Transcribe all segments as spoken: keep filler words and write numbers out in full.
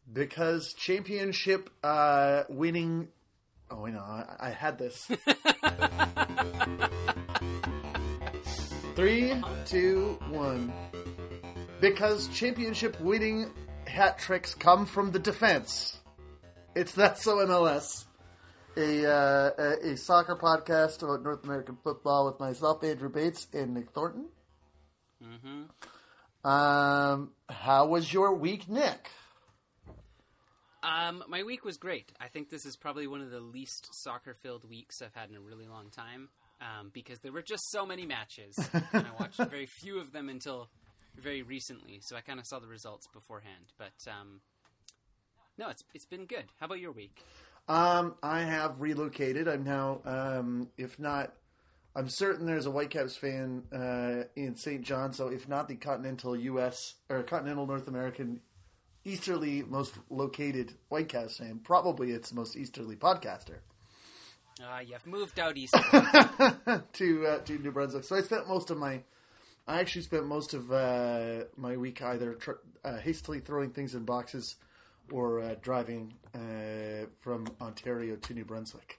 Because championship uh, winning... Oh, wait, no, I, I had this. Three, two, one. Because championship winning hat tricks come from the defense. It's That's So M L S. A, uh, a, a soccer podcast about North American football with myself, Andrew Bates, and Nick Thornton. Mm-hmm. Um, how was your week, Nick? Um, my week was great. I think this is probably one of the least soccer-filled weeks I've had in a really long time, um, because there were just so many matches, and I watched very few of them until very recently, so I kind of saw the results beforehand. But um, no, it's it's been good. How about your week? Um, I have relocated. I'm now, um, if not, I'm certain there's a Whitecaps fan uh, in Saint John, so if not the continental U S or continental North American easterly most located Whitecaps fan, probably its most easterly podcaster. Uh, you've moved out east. to uh, to New Brunswick. So I spent most of my, I actually spent most of uh, my week either tr- uh, hastily throwing things in boxes or uh, driving uh, from Ontario to New Brunswick.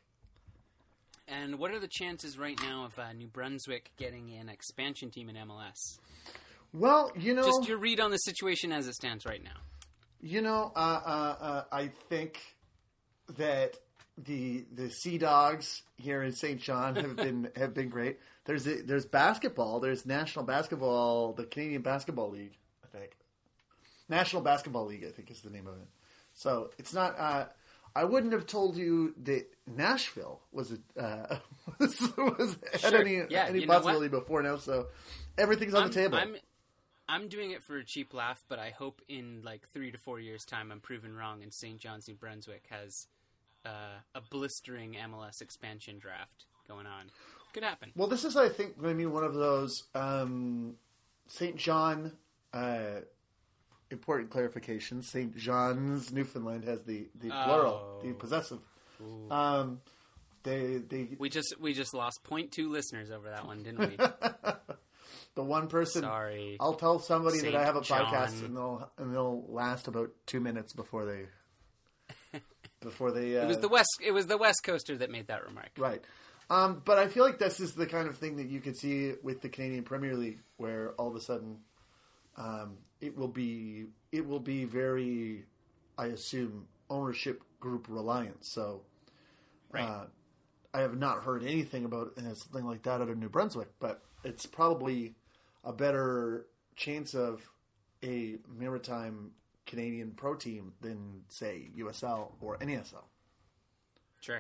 And what are the chances right now of uh, New Brunswick getting an expansion team in M L S? Well, you know... Just your read on the situation as it stands right now. You know, uh, uh, uh, I think that the the Sea Dogs here in Saint John have been have been great. There's a, there's basketball. There's National Basketball, the Canadian Basketball League, I think. National Basketball League, I think, is the name of it. So it's not. Uh, I wouldn't have told you that Nashville was a, uh, was, was had Sure. any Yeah, any you know possibility before now. So everything's on I'm, the table. I'm, I'm doing it for a cheap laugh, but I hope in like three to four years' time I'm proven wrong and Saint John's, New Brunswick has uh, a blistering M L S expansion draft going on. Could happen. Well, this is, I think, going to be one of those um, Saint John. Uh, important clarification: Saint John's, Newfoundland has the, the plural, Oh. the possessive. Ooh. Um, they they We just we just lost zero point two listeners over that one, didn't we? the one person. Sorry. I'll tell somebody Saint that I have a John. podcast, and they'll and they'll last about two minutes before they before they. Uh, It was the West. It was the West Coaster that made that remark. Right. Um, but I feel like this is the kind of thing that you could see with the Canadian Premier League, where all of a sudden, um, it will be it will be very, I assume, ownership group reliant. So, Right. uh, I have not heard anything about uh, something like that out of New Brunswick, but it's probably a better chance of a maritime Canadian pro team than, say, U S L or N A S L. Sure.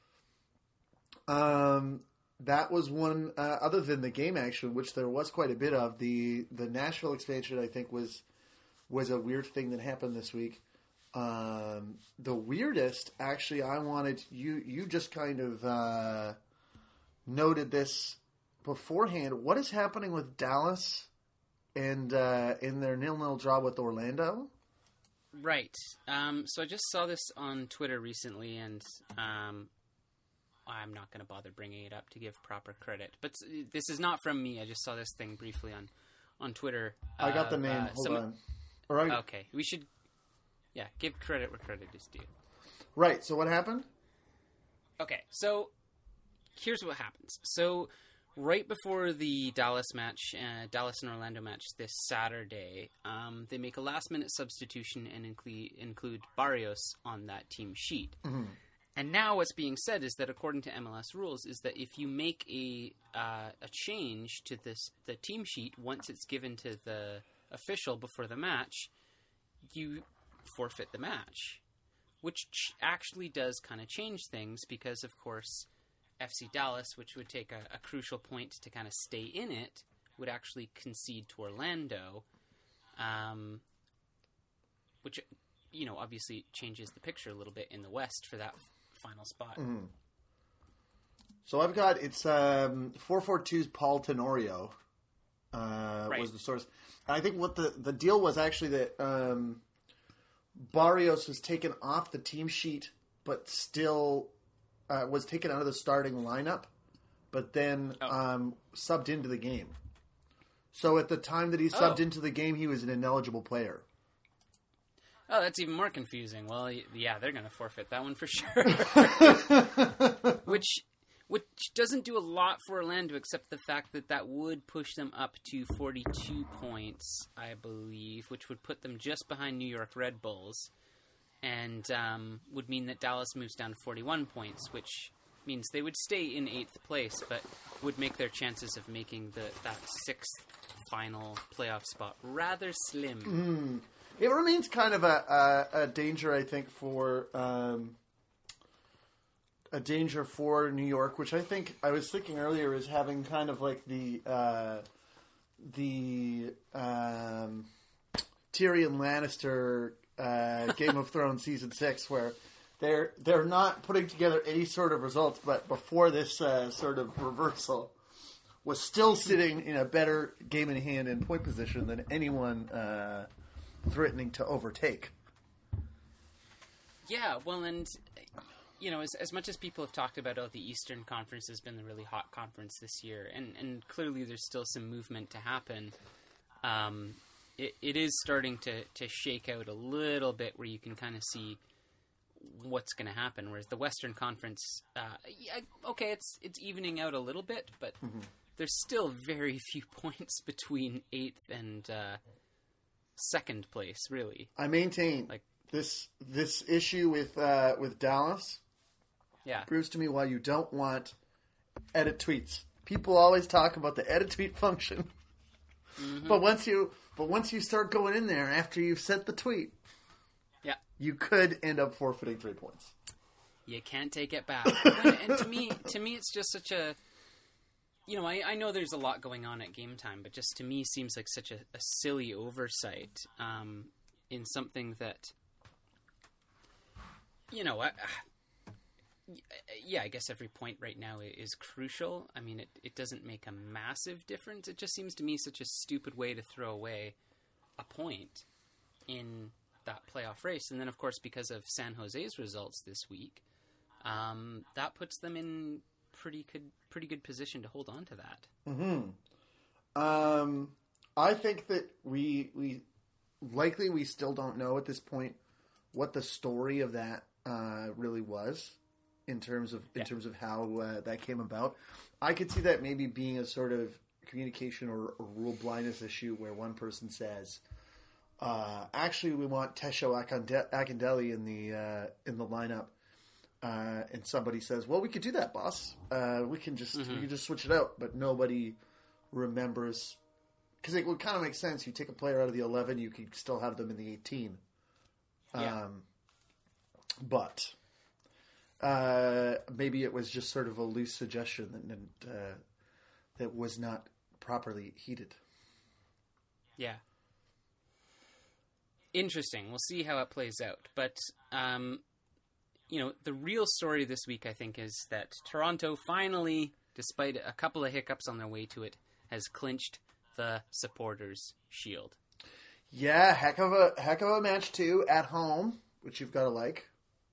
Um, that was one, uh, other than the game action, which there was quite a bit of. The the Nashville expansion, I think, was was a weird thing that happened this week. Um, the weirdest, actually, I wanted, you, you just kind of uh, noted this beforehand. What is happening with Dallas and uh, in their nil-nil draw with Orlando? Right. Um, so I just saw this on Twitter recently, and um, I'm not going to bother bringing it up to give proper credit. But this is not from me. I just saw this thing briefly on, on Twitter. I got the of, name. uh, Hold some- on. All right. Okay. We should, yeah, give credit where credit is due. Right. So what happened? Okay. So here's what happens. So right before the Dallas match, uh, Dallas and Orlando match this Saturday, um, they make a last-minute substitution and include, include Barrios on that team sheet. Mm-hmm. And now what's being said is that according to M L S rules is that if you make a uh, a change to this the team sheet once it's given to the official before the match, you forfeit the match, which ch- actually does kind of change things because, of course, F C Dallas, which would take a, a crucial point to kind of stay in it, would actually concede to Orlando, um, which, you know, obviously changes the picture a little bit in the West for that final spot. Mm-hmm. So I've got, it's um, four forty-two's Paul Tenorio uh, Right. was the source. And I think what the, the deal was actually that um, Barrios was taken off the team sheet, but still uh, was taken out of the starting lineup, but then Oh. um, subbed into the game. So at the time that he subbed Oh. into the game, he was an ineligible player. Oh, that's even more confusing. Well, y- yeah, they're going to forfeit that one for sure. which, which doesn't do a lot for Orlando, except the fact that that would push them up to forty-two points, I believe, which would put them just behind New York Red Bulls, and um, would mean that Dallas moves down to forty-one points, which means they would stay in eighth place, but would make their chances of making the that sixth final playoff spot rather slim. Mm. It remains kind of a, a, a danger, I think, for um, a danger for New York, which I think I was thinking earlier is having kind of like the uh, the um, Tyrion Lannister uh, Game of Thrones season six, where they're they're not putting together any sort of results, but before this uh, sort of reversal, was still sitting in a better game in hand and point position than anyone. Uh, threatening to overtake. Yeah, well, and, you know, as, as much as people have talked about, oh, the Eastern Conference has been the really hot conference this year, and, and clearly there's still some movement to happen, um, it, it is starting to, to shake out a little bit where you can kind of see what's going to happen, whereas the Western Conference, uh, yeah, okay, it's it's evening out a little bit, but mm-hmm. there's still very few points between eighth and... Uh, second place, really. I maintain like this this issue with uh, with Dallas. Yeah, proves to me why you don't want edit tweets. People always talk about the edit tweet function, mm-hmm. but once you but once you start going in there after you've sent the tweet, yeah, you could end up forfeiting three points. You can't take it back. and, and to me, to me, it's just such a. You know, I, I know there's a lot going on at game time, but just to me seems like such a, a silly oversight um, in something that, you know, I, yeah, I guess every point right now is crucial. I mean, it, it doesn't make a massive difference. It just seems to me such a stupid way to throw away a point in that playoff race. And then, of course, because of San Jose's results this week, um, that puts them in... pretty good pretty good position to hold on to that. Mm-hmm. Um, I think that we we likely we still don't know at this point what the story of that uh, really was in terms of in yeah. terms of how uh, that came about. I could see that maybe being a sort of communication or, or rule blindness issue where one person says, uh, "Actually, we want Tesho Akindele in the uh, in the lineup." Uh, and somebody says, "Well, we could do that, boss. Uh, we can just mm-hmm. we can just switch it out." But nobody remembers because it would kind of make sense. You take a player out of the eleven, you could still have them in the eighteen. Yeah. Um, but uh, maybe it was just sort of a loose suggestion that uh, that was not properly heeded. Yeah. Interesting. We'll see how it plays out, but. Um, You know, the real story this week, I think, is that Toronto finally, despite a couple of hiccups on their way to it, has clinched the Supporters' Shield. Yeah, heck of a heck of a match too at home, which you've got to like.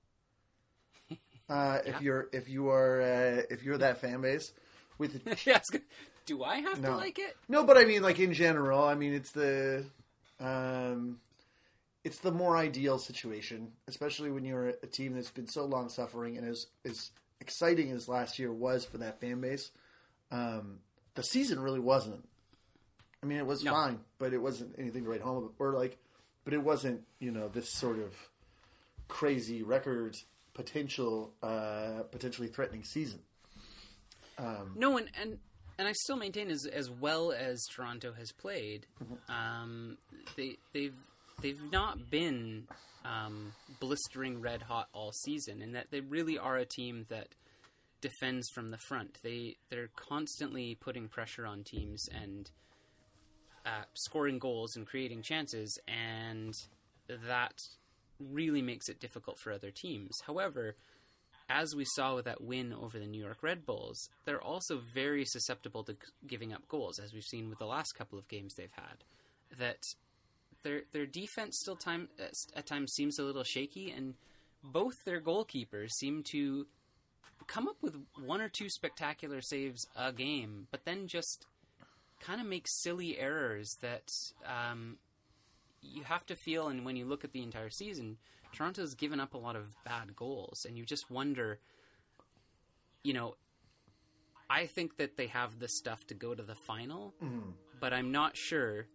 Uh, yeah. If you're if you are uh, if you're that fan base, with yeah, do I have no. to like it? No, but I mean, like in general, I mean, it's the. Um, It's the more ideal situation, especially when you're a team that's been so long suffering and as as exciting as last year was for that fan base. Um, the season really wasn't. I mean, it was no. fine, but it wasn't anything to write home about. Or like, but it wasn't, you know, this sort of crazy record potential, uh, potentially threatening season. Um, no, and, and and I still maintain as as well as Toronto has played, mm-hmm. um, they they've. They've not been um, blistering red hot all season, and that they really are a team that defends from the front. They they're constantly putting pressure on teams and uh, scoring goals and creating chances, and that really makes it difficult for other teams. However, as we saw with that win over the New York Red Bulls, they're also very susceptible to giving up goals, as we've seen with the last couple of games they've had. That Their their defense still time at times seems a little shaky, and both their goalkeepers seem to come up with one or two spectacular saves a game, but then just kind of make silly errors that, um, you have to feel, and when you look at the entire season, Toronto's given up a lot of bad goals, and you just wonder, you know, I think that they have the stuff to go to the final, mm. but I'm not sure,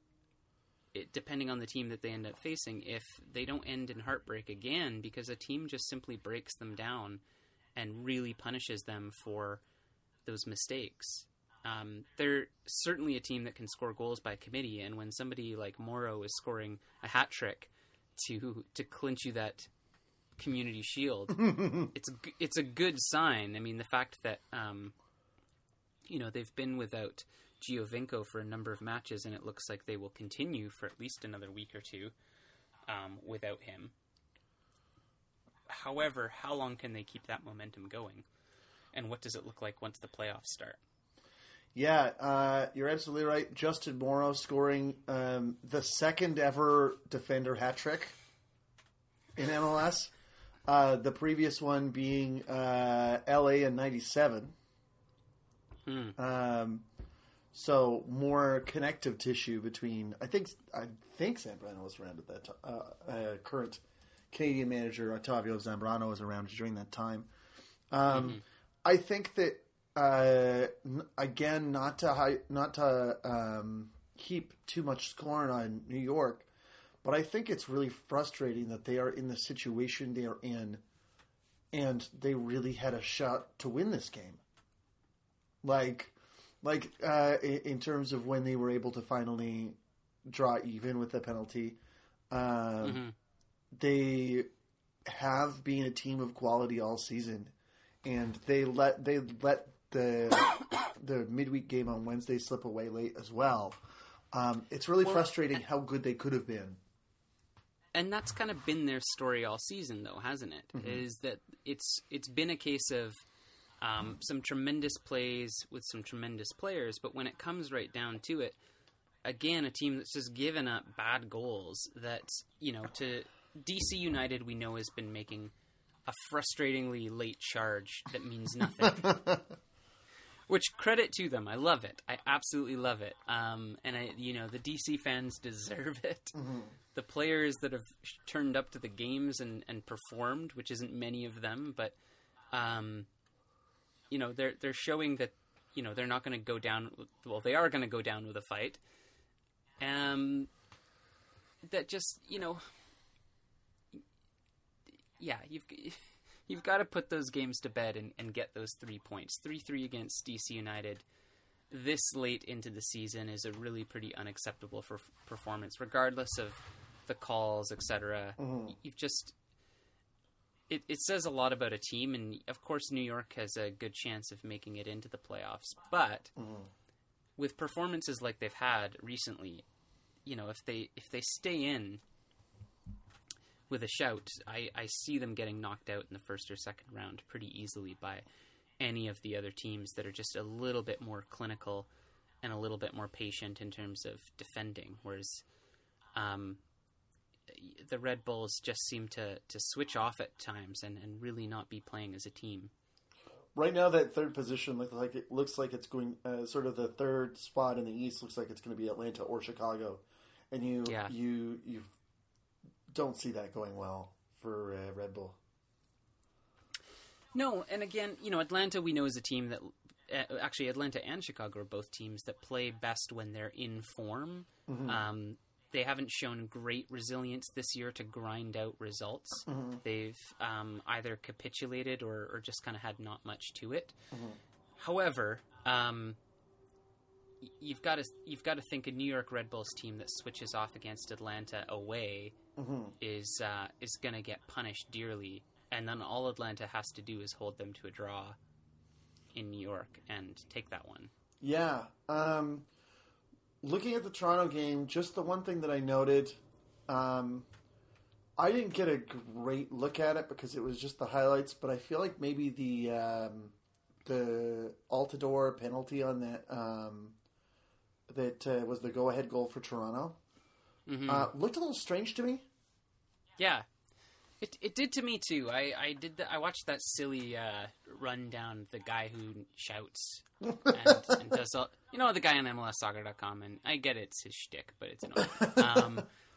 it, depending on the team that they end up facing, if they don't end in heartbreak again, because a team just simply breaks them down and really punishes them for those mistakes. Um, they're certainly a team that can score goals by committee, and when somebody like Morrow is scoring a hat trick to to clinch you that Community Shield, it's a, it's a good sign. I mean, the fact that um, you know, they've been without Giovinco for a number of matches, and it looks like they will continue for at least another week or two um, without him. However, how long can they keep that momentum going? And what does it look like once the playoffs start? Yeah, uh, you're absolutely right. Justin Morrow scoring um, the second ever defender hat trick in M L S. Uh, the previous one being uh, L A in ninety-seven. Hmm. Um, so more connective tissue between. I think I think Zambrano was around at that time. Uh, uh, current Canadian manager Ottavio Zambrano was around during that time. Um, mm-hmm. I think that. Uh, again, not to high, not to um, heap too much scorn on New York, but I think it's really frustrating that they are in the situation they are in, and they really had a shot to win this game. Like, like uh, in, in terms of when they were able to finally draw even with the penalty, um, mm-hmm. they have been a team of quality all season, and they let they let. the the midweek game on Wednesday slip away late as well. Um, it's really well, frustrating how good they could have been. And that's kind of been their story all season, though, hasn't it? Mm-hmm. Is that it's it's been a case of um, some tremendous plays with some tremendous players, but when it comes right down to it, again, a team that's just given up bad goals that, you know, to D C United we know has been making a frustratingly late charge that means nothing. Which, credit to them. I love it. I absolutely love it. Um, and, I, you know, the D C fans deserve it. Mm-hmm. The players that have turned up to the games and, and performed, which isn't many of them, but, um, you know, they're they're showing that, you know, they're not going to go down... Well, they are going to go down with a fight. Um, that just, you know... Yeah, you've... You've got to put those games to bed and, and get those three points. three three against D C United this late into the season is a really pretty unacceptable for performance, regardless of the calls, et cetera. Mm-hmm. You've just... It, it says a lot about a team, and of course New York has a good chance of making it into the playoffs. But mm-hmm. with performances like they've had recently, you know, if they if they stay in with a shout, I, I see them getting knocked out in the first or second round pretty easily by any of the other teams that are just a little bit more clinical and a little bit more patient in terms of defending, whereas um, the Red Bulls just seem to, to switch off at times and, and really not be playing as a team. Right now, that third position looks like it looks like it's going uh, sort of the third spot in the East looks like it's going to be Atlanta or Chicago, and you yeah. you you don't see that going well for uh, Red Bull. No, and again, you know, Atlanta we know is a team that uh, actually Atlanta and Chicago are both teams that play best when they're in form. Mm-hmm. Um, they haven't shown great resilience this year to grind out results. Mm-hmm. They've um, either capitulated or, or just kind of had not much to it. Mm-hmm. However, um, you've got to you've got to think a New York Red Bulls team that switches off against Atlanta away mm-hmm. is uh, is going to get punished dearly, and then all Atlanta has to do is hold them to a draw in New York and take that one. Yeah. Um, looking at the Toronto game, just the one thing that I noted, um, I didn't get a great look at it because it was just the highlights, but I feel like maybe the um, the Altidore penalty on that um, that uh, was the go-ahead goal for Toronto mm-hmm. uh, looked a little strange to me. Yeah. It it did to me too. I, I did the, I watched that silly uh, run down the guy who shouts and, and does all, you know, the guy on M L S soccer dot com, and I get it's his shtick, but it's annoying. Um,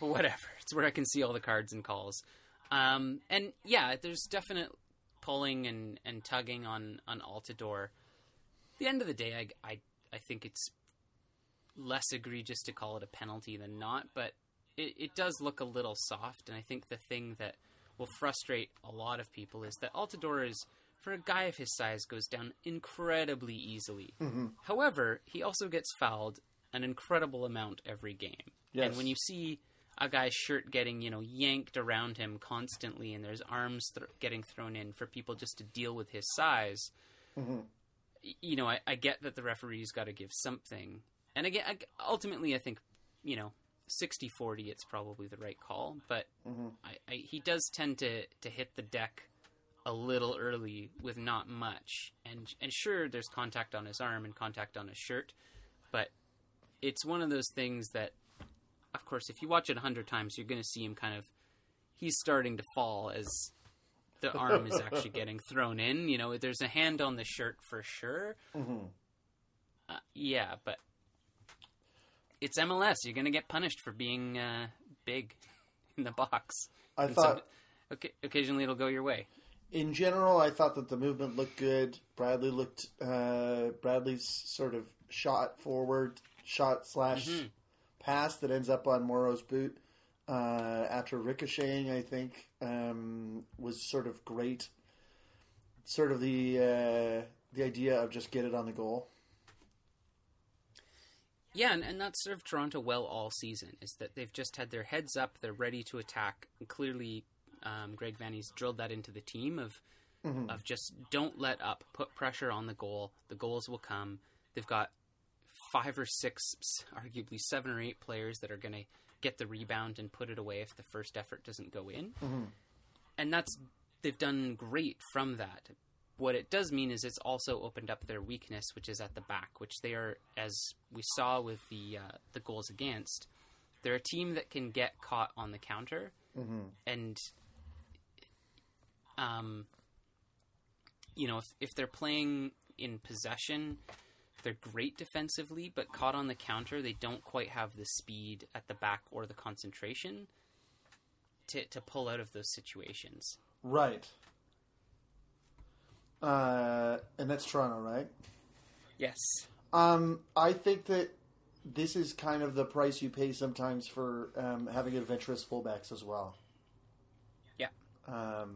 but whatever. It's where I can see all the cards and calls. Um, and yeah, there's definite pulling and, and tugging on, on Altidore. At the end of the day, I, I, I think it's less egregious to call it a penalty than not, but it, it does look a little soft, and I think the thing that will frustrate a lot of people is that Altidore is, for a guy of his size, goes down incredibly easily. Mm-hmm. However, he also gets fouled an incredible amount every game. Yes. And when you see a guy's shirt getting, you know, yanked around him constantly, and there's arms th- getting thrown in for people just to deal with his size, mm-hmm. y- you know, I, I get that the referee's got to give something. And again, I, ultimately, I think, you know, sixty forty, it's probably the right call. But mm-hmm. I, I, he does tend to, to hit the deck a little early with not much. And and sure, there's contact on his arm and contact on his shirt, but it's one of those things that, of course, if you watch it a hundred times, you're going to see him kind of, he's starting to fall as the arm is actually getting thrown in. You know, there's a hand on the shirt for sure. Mm-hmm. Uh, yeah, but it's M L S. You're going to get punished for being uh, big in the box. I And thought... some, okay, occasionally it'll go your way. In general, I thought that the movement looked good. Bradley looked... Uh, Bradley's sort of shot forward, shot slash Mm-hmm. pass that ends up on Morrow's boot uh, after ricocheting, I think, um, was sort of great. Sort of the uh, the idea of just get it on the goal. Yeah, and, and that's served Toronto well all season, is that they've just had their heads up, they're ready to attack, and clearly um, Greg Vanney's drilled that into the team of Mm-hmm. of just don't let up, put pressure on the goal, the goals will come. They've got five or six, arguably seven or eight players that are going to get the rebound and put it away if the first effort doesn't go in. Mm-hmm. And that's, they've done great from that. What it does mean is it's also opened up their weakness, which is at the back, which they are, as we saw with the uh, the goals against, they're a team that can get caught on the counter. Mm-hmm. And, um, you know, if, if they're playing in possession, they're great defensively, but caught on the counter, they don't quite have the speed at the back or the concentration to to pull out of those situations. Right. Uh, and that's Toronto, right? Yes. Um, I think that this is kind of the price you pay sometimes for um, having adventurous fullbacks as well. Yeah. Um,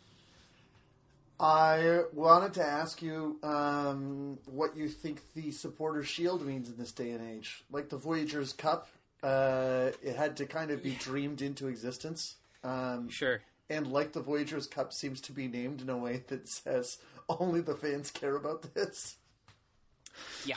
I wanted to ask you um, what you think the Supporters' Shield means in this day and age. Like the Voyageurs Cup, uh, it had to kind of be dreamed into existence. Um, Sure. And like the Voyageurs Cup seems to be named in a way that says only the fans care about this. Yeah.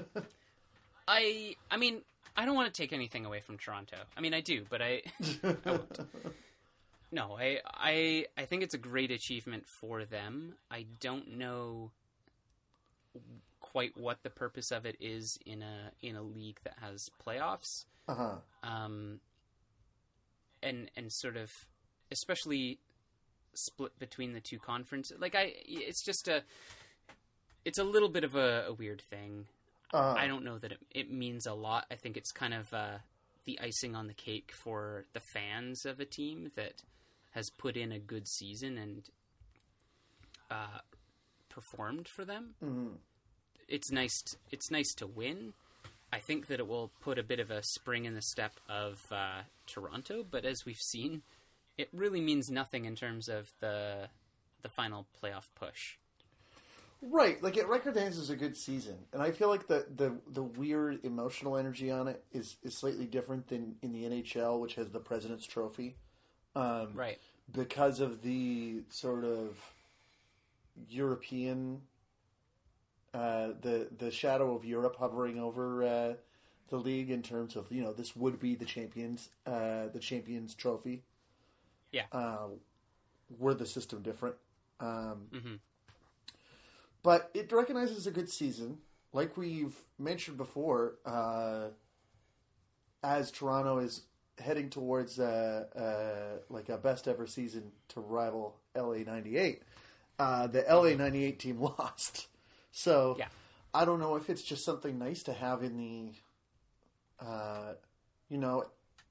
I I mean, I don't want to take anything away from Toronto. I mean, I do, but I, I won't. No, I, I I think it's a great achievement for them. I don't know quite what the purpose of it is in a in a league that has playoffs. Uh-huh. Um and and sort of especially split between the two conferences. Like I it's just a it's a little bit of a, a weird thing. Uh-huh. I don't know that it, it means a lot. I think it's kind of uh, the icing on the cake for the fans of a team that has put in a good season and uh, performed for them. Mm-hmm. It's nice. To, it's nice to win. I think that it will put a bit of a spring in the step of uh, Toronto, but as we've seen, it really means nothing in terms of the the final playoff push. Right, like at Record Hands is a good season, and I feel like the, the, the weird emotional energy on it is, is slightly different than in the N H L, which has the President's Trophy. Um, Right. Because of the sort of European, uh, the the shadow of Europe hovering over uh, the league in terms of, you know, this would be the champions, uh, the Champions Trophy. Yeah. Uh, were the system different? Um, Mm-hmm. But it recognizes a good season. Like we've mentioned before, uh, as Toronto is heading towards uh, uh, like a best ever season to rival L A ninety-eight, uh, the L A ninety-eight team lost. So Yeah. I don't know if it's just something nice to have in the, uh, you know,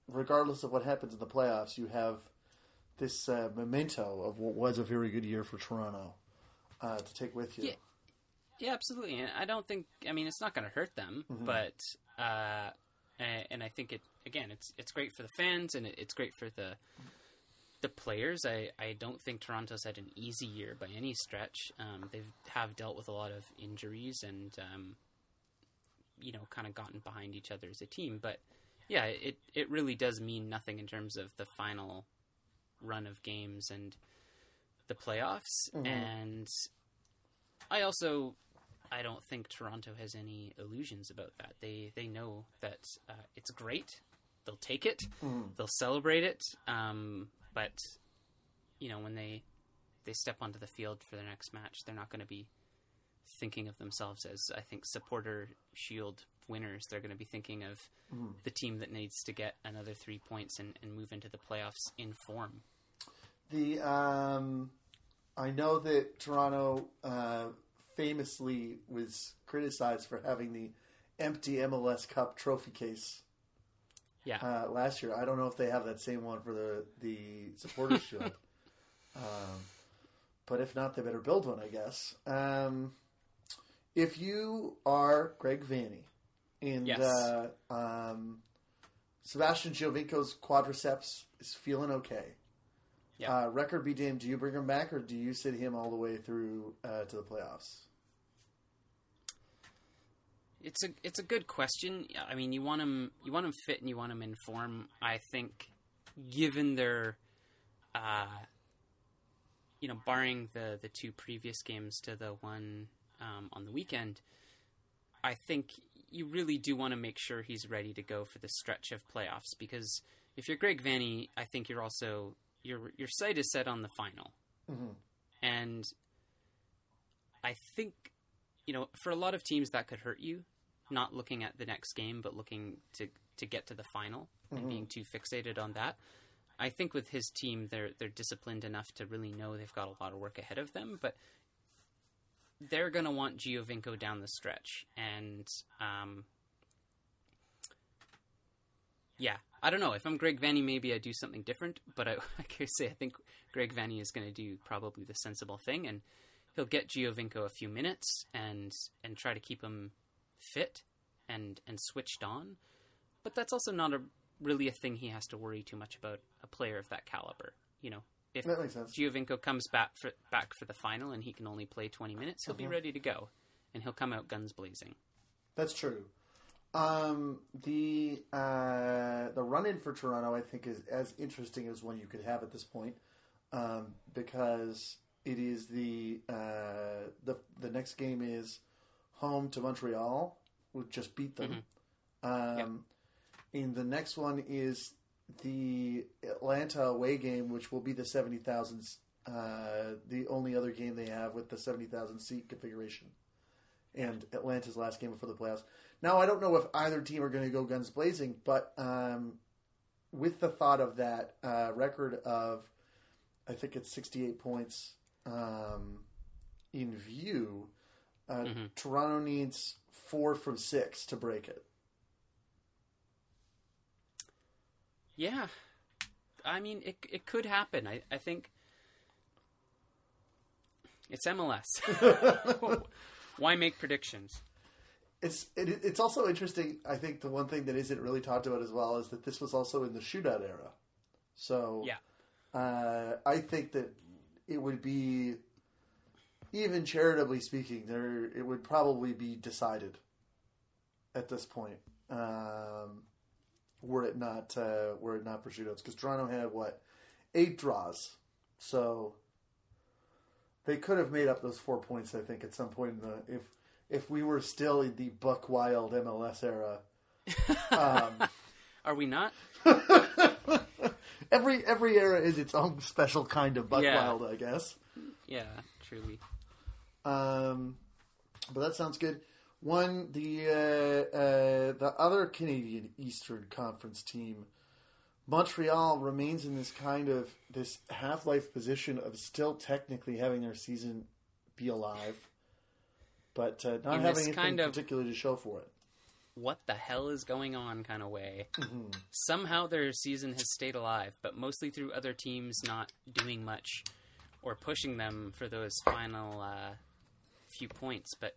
regardless of what happens in the playoffs, you have this uh, memento of what was a very good year for Toronto uh, to take with you. Yeah. Yeah, absolutely. And I don't think, I mean, it's not going to hurt them, mm-hmm. but, uh, and, and I think it, again, it's it's great for the fans and it, it's great for the the players. I, I don't think Toronto's had an easy year by any stretch. Um, they have dealt with a lot of injuries and, um, you know, kind of gotten behind each other as a team. But, yeah, it, it really does mean nothing in terms of the final run of games and the playoffs. Mm-hmm. And I also... I don't think Toronto has any illusions about that. They they know that uh, it's great. They'll take it. Mm. They'll celebrate it. Um, but, you know, when they they step onto the field for their next match, they're not going to be thinking of themselves as, I think, supporter shield winners. They're going to be thinking of mm. the team that needs to get another three points and, and move into the playoffs in form. The um, I know that Toronto... Uh, famously was criticized for having the empty M L S Cup trophy case. Yeah. Uh, last year, I don't know if they have that same one for the the Supporters Shield. Um, but if not, they better build one, I guess. Um, if you are Greg Vanney and yes. uh, um, Sebastian Giovinco's quadriceps is feeling okay. Yeah. Uh, record be damned, do you bring him back or do you sit him all the way through uh, to the playoffs? It's a it's a good question. I mean, you want him you want him fit and you want him in form. I think, given their, uh, you know, barring the, the two previous games to the one um, on the weekend, I think you really do want to make sure he's ready to go for the stretch of playoffs. Because if you're Greg Vanney, I think you're also your your sight is set on the final, mm-hmm. and I think. You know, for a lot of teams that could hurt you, not looking at the next game, but looking to to get to the final and mm-hmm. being too fixated on that. I think with his team, they're they're disciplined enough to really know they've got a lot of work ahead of them, but they're going to want Giovinco down the stretch. And, um, yeah, I don't know. If I'm Greg Vanney, maybe I do something different, but I, like I say, I think Greg Vanney is going to do probably the sensible thing, and he'll get Giovinco a few minutes and and try to keep him fit and and switched on. But that's also not a really a thing he has to worry too much about a player of that caliber. You know, if that makes sense. Giovinco comes back for back for the final and he can only play twenty minutes, he'll uh-huh. be ready to go, and he'll come out guns blazing. That's true. Um, the uh, the run-in for Toronto, I think, is as interesting as one you could have at this point, um, because it is the uh, the the next game is home to Montreal, who just beat them. Mm-hmm. Um, yep. And the next one is the Atlanta away game, which will be the seventy thousand, uh, the only other game they have with the seventy thousand seat configuration. And Atlanta's last game before the playoffs. Now, I don't know if either team are going to go guns blazing, but um, with the thought of that uh, record of, I think it's sixty-eight points um, in view, uh, mm-hmm. Toronto needs four from six to break it. Yeah. I mean, it it could happen. I, I think it's M L S. Why make predictions? It's it, it's also interesting. I think the one thing that isn't really talked about as well is that this was also in the shootout era. So yeah, uh, I think that it would be, even charitably speaking, there it would probably be decided at this point. Um, were it not uh, were it not for shootouts, because Toronto had what eight draws, so they could have made up those four points. I think at some point in the if. If we were still in the Buck Wild M L S era, um, are we not? every every era is its own special kind of Buck yeah. Wild, I guess. Yeah, truly. Um, but that sounds good. One, the uh, uh, the other Canadian Eastern Conference team, Montreal, remains in this kind of this half-life position of still technically having their season be alive. But uh, not in having anything kind of, particular to show for it. what the hell is going on kind of way. Mm-hmm. Somehow their season has stayed alive, but mostly through other teams not doing much or pushing them for those final uh, few points. But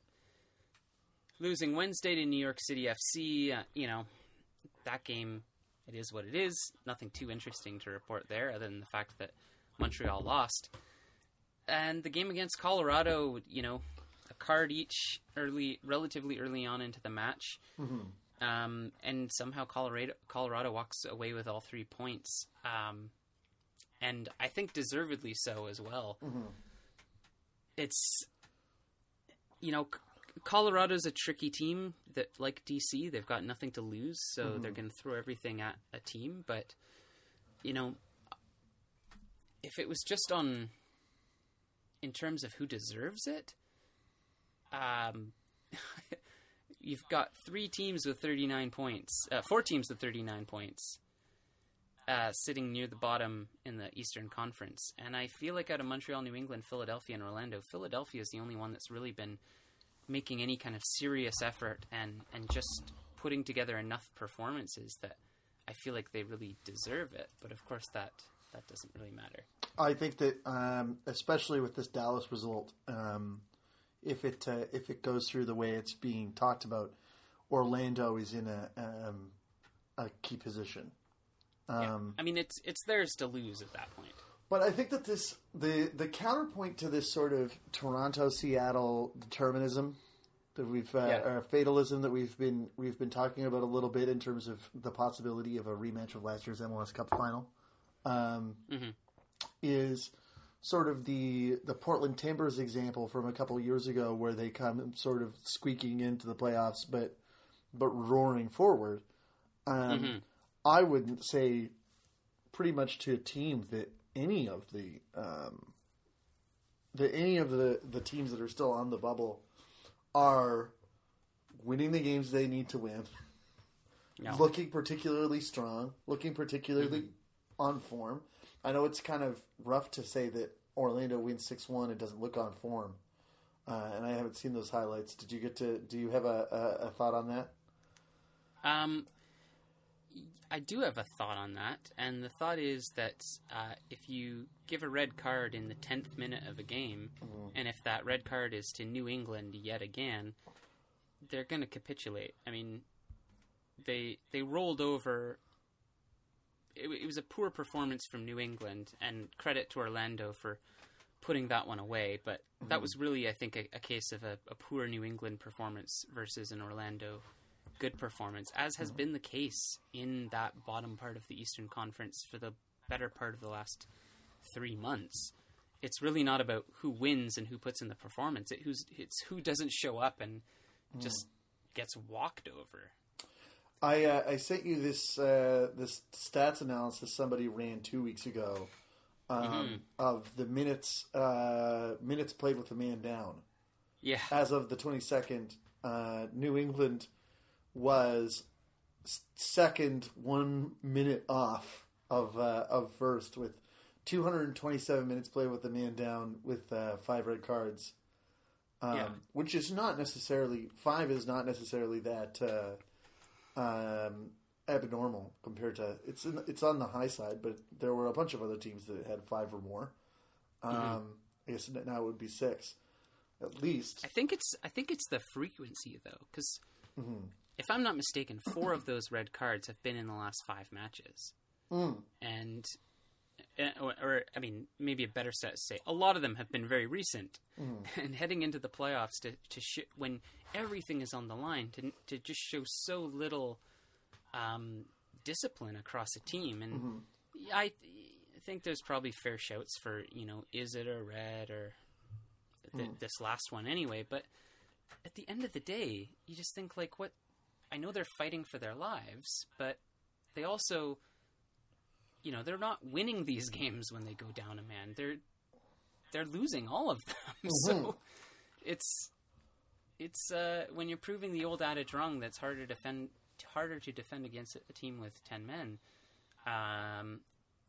losing Wednesday to New York City F C, uh, you know, that game, it is what it is. Nothing too interesting to report there other than the fact that Montreal lost. And the game against Colorado, you know, a card each early, relatively early on into the match. Mm-hmm. Um, and somehow Colorado, Colorado walks away with all three points. Um, and I think deservedly so as well. Mm-hmm. It's, you know, Colorado's a tricky team that, like D C, they've got nothing to lose, so mm-hmm. they're going to throw everything at a team. But, you know, if it was just on, in terms of who deserves it, um, you've got three teams with thirty-nine points, uh, four teams with thirty-nine points, uh, sitting near the bottom in the Eastern Conference. And I feel like out of Montreal, New England, Philadelphia, and Orlando, Philadelphia is the only one that's really been making any kind of serious effort and, and just putting together enough performances that I feel like they really deserve it. But of course that, that doesn't really matter. I think that, um, especially with this Dallas result, um, if it uh, if it goes through the way it's being talked about, Orlando is in a um, a key position. Um, yeah. I mean, it's it's theirs to lose at that point. But I think that this the the counterpoint to this sort of Toronto Seattle determinism that we've uh, Yeah. or fatalism that we've been we've been talking about a little bit in terms of the possibility of a rematch of last year's M L S Cup final, um, Mm-hmm. is sort of the the Portland Timbers example from a couple of years ago, where they come sort of squeaking into the playoffs, but but roaring forward. Um, Mm-hmm. I wouldn't say pretty much to a team that any of the um, that any of the, the teams that are still on the bubble are winning the games they need to win, No. looking particularly strong, looking particularly Mm-hmm. on form. I know it's kind of rough to say that Orlando wins six one and doesn't look on form, uh, and I haven't seen those highlights. Did you get to? Do you have a, a, a thought on that? Um, I do have a thought on that, and the thought is that uh, if you give a red card in the tenth minute of a game, Mm-hmm. and if that red card is to New England yet again, they're going to capitulate. I mean, they they rolled over. It, it was a poor performance from New England, and credit to Orlando for putting that one away, but that was really, I think, a, a case of a, a poor New England performance versus an Orlando good performance, as has been the case in that bottom part of the Eastern Conference for the better part of the last three months. It's really not about who wins and who puts in the performance. It, who's, it's who doesn't show up and just gets walked over. I uh, I sent you this uh, this stats analysis somebody ran two weeks ago um, Mm-hmm. of the minutes uh, minutes played with the man down. Yeah. As of the twenty-second, uh, New England was s- second, one minute off of uh, of first with two hundred twenty-seven minutes played with the man down with uh, five red cards. Um, Yeah. Which is not necessarily five is not necessarily that. Uh, Um, abnormal compared to it's in, it's on the high side, but there were a bunch of other teams that had five or more. Um, Mm-hmm. I guess now it would be six, at least. I think it's I think it's the frequency though, because Mm-hmm. if I'm not mistaken, four of those red cards have been in the last five matches, Mm. and or, or I mean, maybe a better set to say, a lot of them have been very recent. Mm. And heading into the playoffs to to sh- when everything is on the line, to to just show so little um, discipline across a team, and Mm-hmm. I th- think there's probably fair shouts for, you know, is it a red or th- Mm. this last one anyway, but at the end of the day, you just think, like, what? I know they're fighting for their lives, but they also, you know, they're not winning these games when they go down a man. They're they're losing all of them. Mm-hmm. So it's it's uh, when you're proving the old adage wrong, that's harder to defend harder to defend against a team with ten men. Um,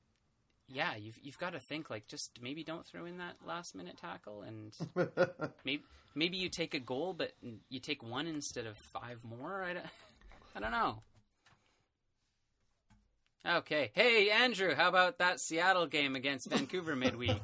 yeah, you've you've got to think, like, just maybe don't throw in that last minute tackle, and maybe maybe you take a goal, but you take one instead of five more. I don't, I don't know. Okay. Hey, Andrew, how about that Seattle game against Vancouver midweek?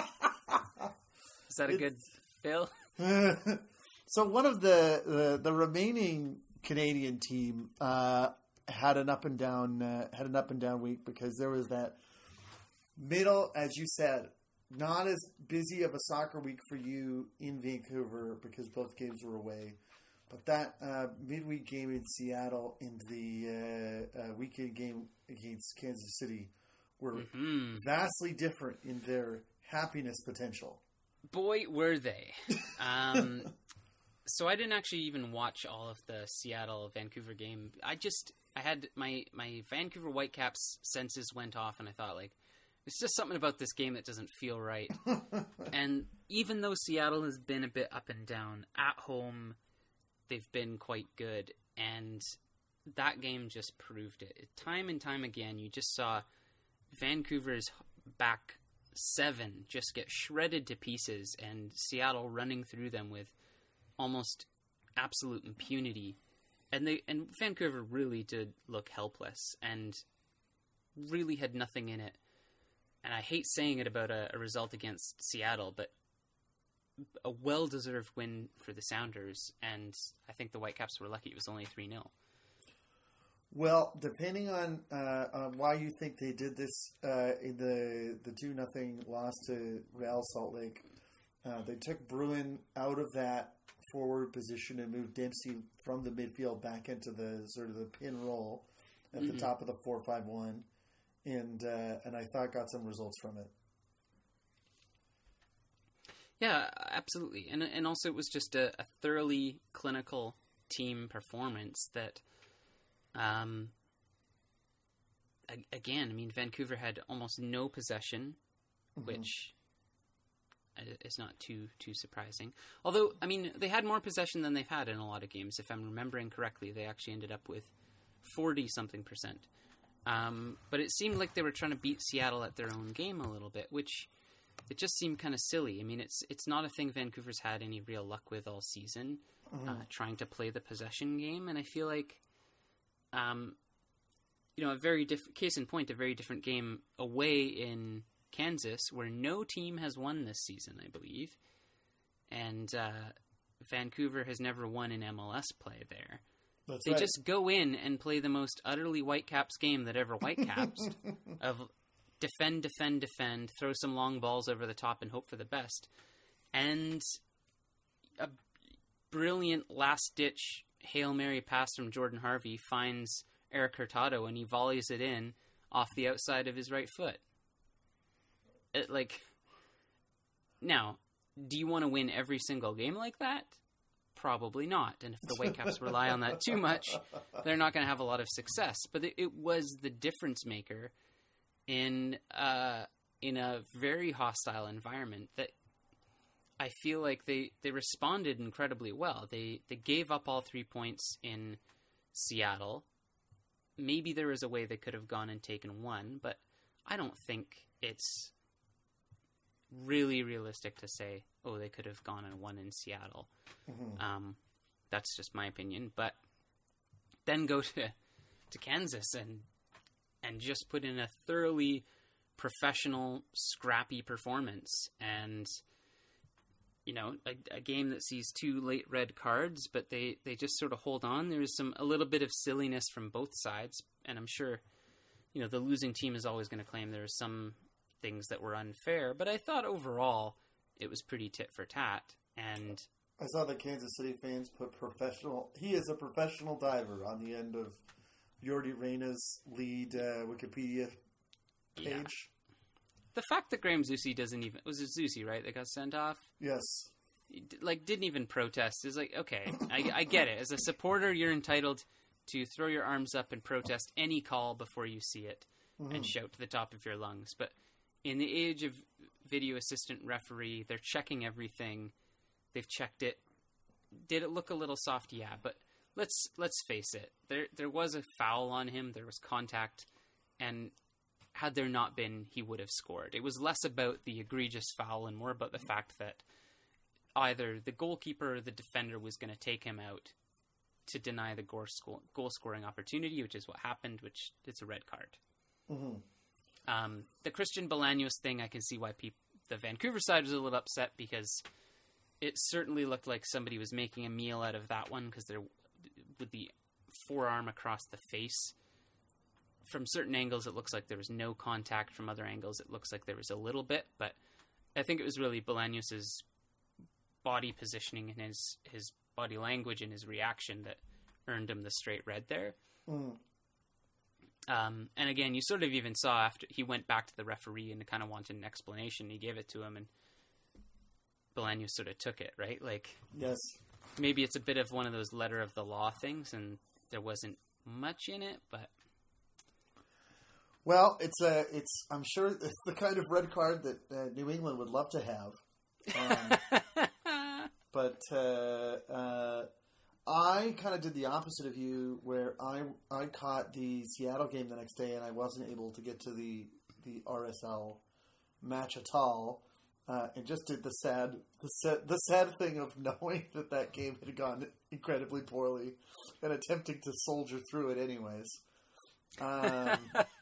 Is that a good Bill? So one of the, the, the remaining Canadian team uh, had an up and down uh, had an up and down week because there was that middle, as you said, not as busy of a soccer week for you in Vancouver because both games were away. But that uh, midweek game in Seattle and the uh, uh, weekend game against Kansas City were mm-hmm. vastly different in their happiness potential. Boy, were they. Um, so I didn't actually even watch all of the Seattle-Vancouver game. I just, I had my, my Vancouver Whitecaps senses went off and I thought, like, it's just something about this game that doesn't feel right. And even though Seattle has been a bit up and down, at home they've been quite good. And that game just proved it. Time and time again, you just saw Vancouver's back seven just get shredded to pieces and Seattle running through them with almost absolute impunity. And they and Vancouver really did look helpless and really had nothing in it. And I hate saying it about a, a result against Seattle, but a well-deserved win for the Sounders, and I think the Whitecaps were lucky it was only three nil. Well, depending on, uh, on why you think they did this uh, in the the two nothing loss to Real Salt Lake, uh, they took Bruin out of that forward position and moved Dempsey from the midfield back into the sort of the pin roll at mm-hmm. the top of the four five one. And uh, and I thought got some results from it. Yeah, absolutely. And and also it was just a, a thoroughly clinical team performance that, um, again, I mean, Vancouver had almost no possession, mm-hmm. which is not too too surprising. Although, I mean, they had more possession than they've had in a lot of games. If I'm remembering correctly, they actually ended up with forty-something percent. Um, but it seemed like they were trying to beat Seattle at their own game a little bit, which it just seemed kind of silly. I mean, it's it's not a thing Vancouver's had any real luck with all season, mm-hmm. uh, trying to play the possession game. And I feel like, um, you know, a very different case in point, a very different game away in Kansas, where no team has won this season, I believe, and uh, Vancouver has never won in M L S play there. That's they right. just go in and play the most utterly Whitecaps game that ever Whitecaps of defend, defend, defend, throw some long balls over the top and hope for the best. And a brilliant last-ditch Hail Mary pass from Jordan Harvey finds Eric Hurtado and he volleys it in off the outside of his right foot. It, like, now, do you want to win every single game like that? Probably not. And if the Whitecaps rely on that too much, they're not going to have a lot of success. But it, it was the difference maker in uh, in a very hostile environment that I feel like they, they responded incredibly well. They they gave up all three points in Seattle. Maybe there was a way they could have gone and taken one, but I don't think it's really realistic to say, oh, they could have gone and won in Seattle. Mm-hmm. Um, that's just my opinion. But then go to to Kansas and and just put in a thoroughly professional, scrappy performance. And, you know, a, a game that sees two late red cards, but they, they just sort of hold on. There's some a little bit of silliness from both sides. And I'm sure, you know, the losing team is always going to claim there are some things that were unfair. But I thought overall it was pretty tit for tat. And I saw the Kansas City fans put professional. He is a professional diver on the end of Yordi Reyna's lead uh, Wikipedia page. Yeah. The fact that Graham Zusi doesn't even was it Zusi, right? That got sent off. Yes. Like didn't even protest. Is like okay, I, I get it. As a supporter, you're entitled to throw your arms up and protest any call before you see it mm-hmm. and shout to the top of your lungs. But in the age of video assistant referee, they're checking everything. They've checked it. Did it look a little soft? Yeah, but let's let's face it. There there was a foul on him. There was contact, and had there not been, he would have scored. It was less about the egregious foul and more about the fact that either the goalkeeper or the defender was going to take him out to deny the goal, sco- goal scoring opportunity, which is what happened, which it's a red card. Mm-hmm. Um, the Christian Bolaños thing, I can see why peop- the Vancouver side was a little upset, because it certainly looked like somebody was making a meal out of that one, because there, with the forearm across the face, from certain angles it looks like there was no contact. From other angles it looks like there was a little bit, but I think it was really Bolaños' body positioning and his, his body language and his reaction that earned him the straight red there. Mm. Um, and again, you sort of even saw after he went back to the referee and kind of wanted an explanation. He gave it to him, and Bolaños sort of took it, right? Like, yes, maybe it's a bit of one of those letter of the law things, and there wasn't much in it, but well, it's a, it's. I'm sure it's the kind of red card that uh, New England would love to have. Um, but uh, uh, I kind of did the opposite of you, where I I caught the Seattle game the next day, and I wasn't able to get to the the R S L match at all, uh, and just did the sad the sad, the sad thing of knowing that that game had gone incredibly poorly, and attempting to soldier through it anyways. Um,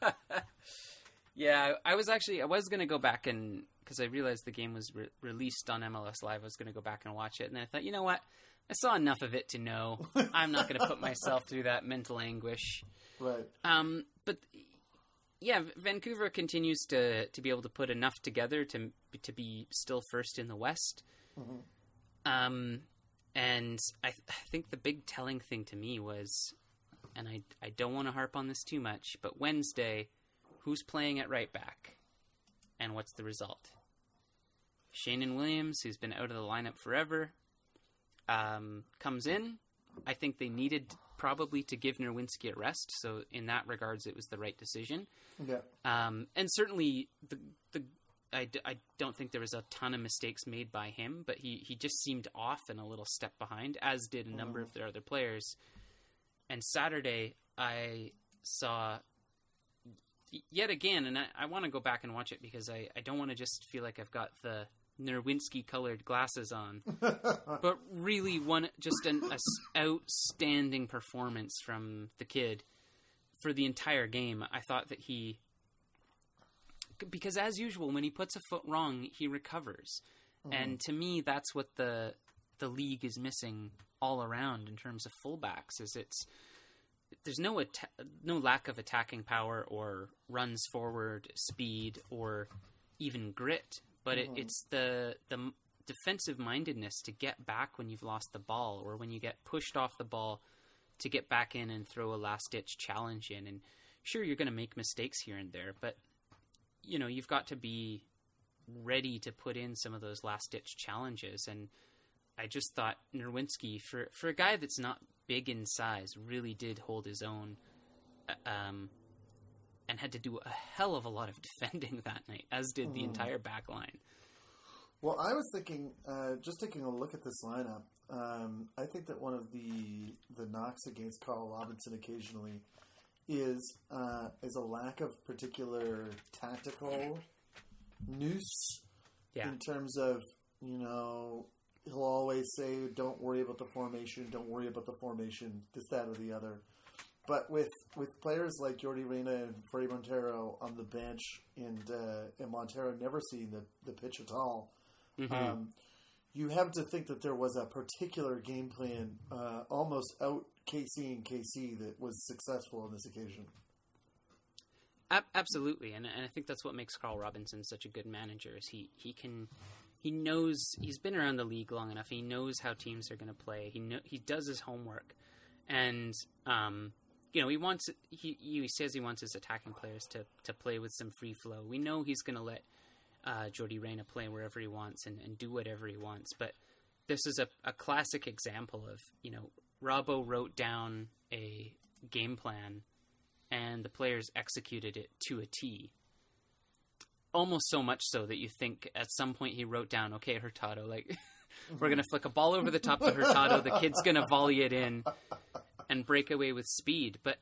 yeah, I was actually I was going to go back and, because I realized the game was re- released on M L S Live, I was going to go back and watch it, and then I thought, you know what, I saw enough of it to know I'm not going to put myself through that mental anguish. Right. Um, but yeah, Vancouver continues to to be able to put enough together to to be still first in the West. Mm-hmm. Um, and I, th- I think the big telling thing to me was, and I, I don't want to harp on this too much, but Wednesday, who's playing at right back? And what's the result? Shannon Williams, who's been out of the lineup forever, um, comes in. I think they needed probably to give Nerwinski a rest, so in that regards, it was the right decision. Yeah. Um, and certainly, the the I, d- I don't think there was a ton of mistakes made by him, but he, he just seemed off and a little step behind, as did a number mm. of their other players. And Saturday, I saw yet again, and I, I want to go back and watch it because I, I don't want to just feel like I've got the Nerwinski-colored glasses on, but really one just an a, outstanding performance from the kid for the entire game. I thought that he, because as usual, when he puts a foot wrong, he recovers, mm-hmm. and to me, that's what the the league is missing all around in terms of fullbacks. Is it's there's no atta- no lack of attacking power or runs forward speed or even grit. But it, mm-hmm. it's the the defensive mindedness to get back when you've lost the ball, or when you get pushed off the ball, to get back in and throw a last ditch challenge in. And sure, you're going to make mistakes here and there, but you know you've got to be ready to put in some of those last ditch challenges. And I just thought Nerwinski, for for a guy that's not big in size, really did hold his own. Um, And had to do a hell of a lot of defending that night, as did the mm. entire back line. Well, I was thinking, uh, just taking a look at this lineup, um, I think that one of the the knocks against Carl Robinson occasionally is uh, is a lack of particular tactical nous yeah. in terms of, you know, he'll always say, don't worry about the formation, don't worry about the formation, this, that, or the other. But with, with players like Jordi Reyna and Frei Montero on the bench, and uh, and Montero never seeing the, the pitch at all, mm-hmm. um, you have to think that there was a particular game plan uh, almost out KCing K C that was successful on this occasion. Absolutely, and and I think that's what makes Carl Robinson such a good manager. Is he he can he knows he's been around the league long enough. He knows how teams are going to play. He know, he does his homework, and um. You know, he wants he he says he wants his attacking players to, to play with some free flow. We know he's going to let uh, Jordi Reyna play wherever he wants and, and do whatever he wants. But this is a, a classic example of, you know, Robbo wrote down a game plan and the players executed it to a T. Almost so much so that you think at some point he wrote down, okay, Hurtado, like, we're going to flick a ball over the top to Hurtado. The kid's going to volley it in and break away with speed. But,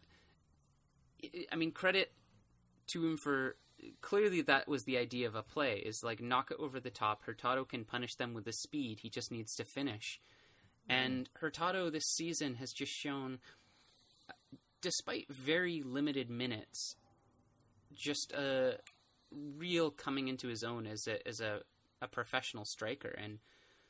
I mean, credit to him for... Clearly that was the idea of a play, is like knock it over the top. Hurtado can punish them with the speed. He just needs to finish. And Hurtado this season has just shown, despite very limited minutes, just a real coming into his own as a as a, a professional striker. And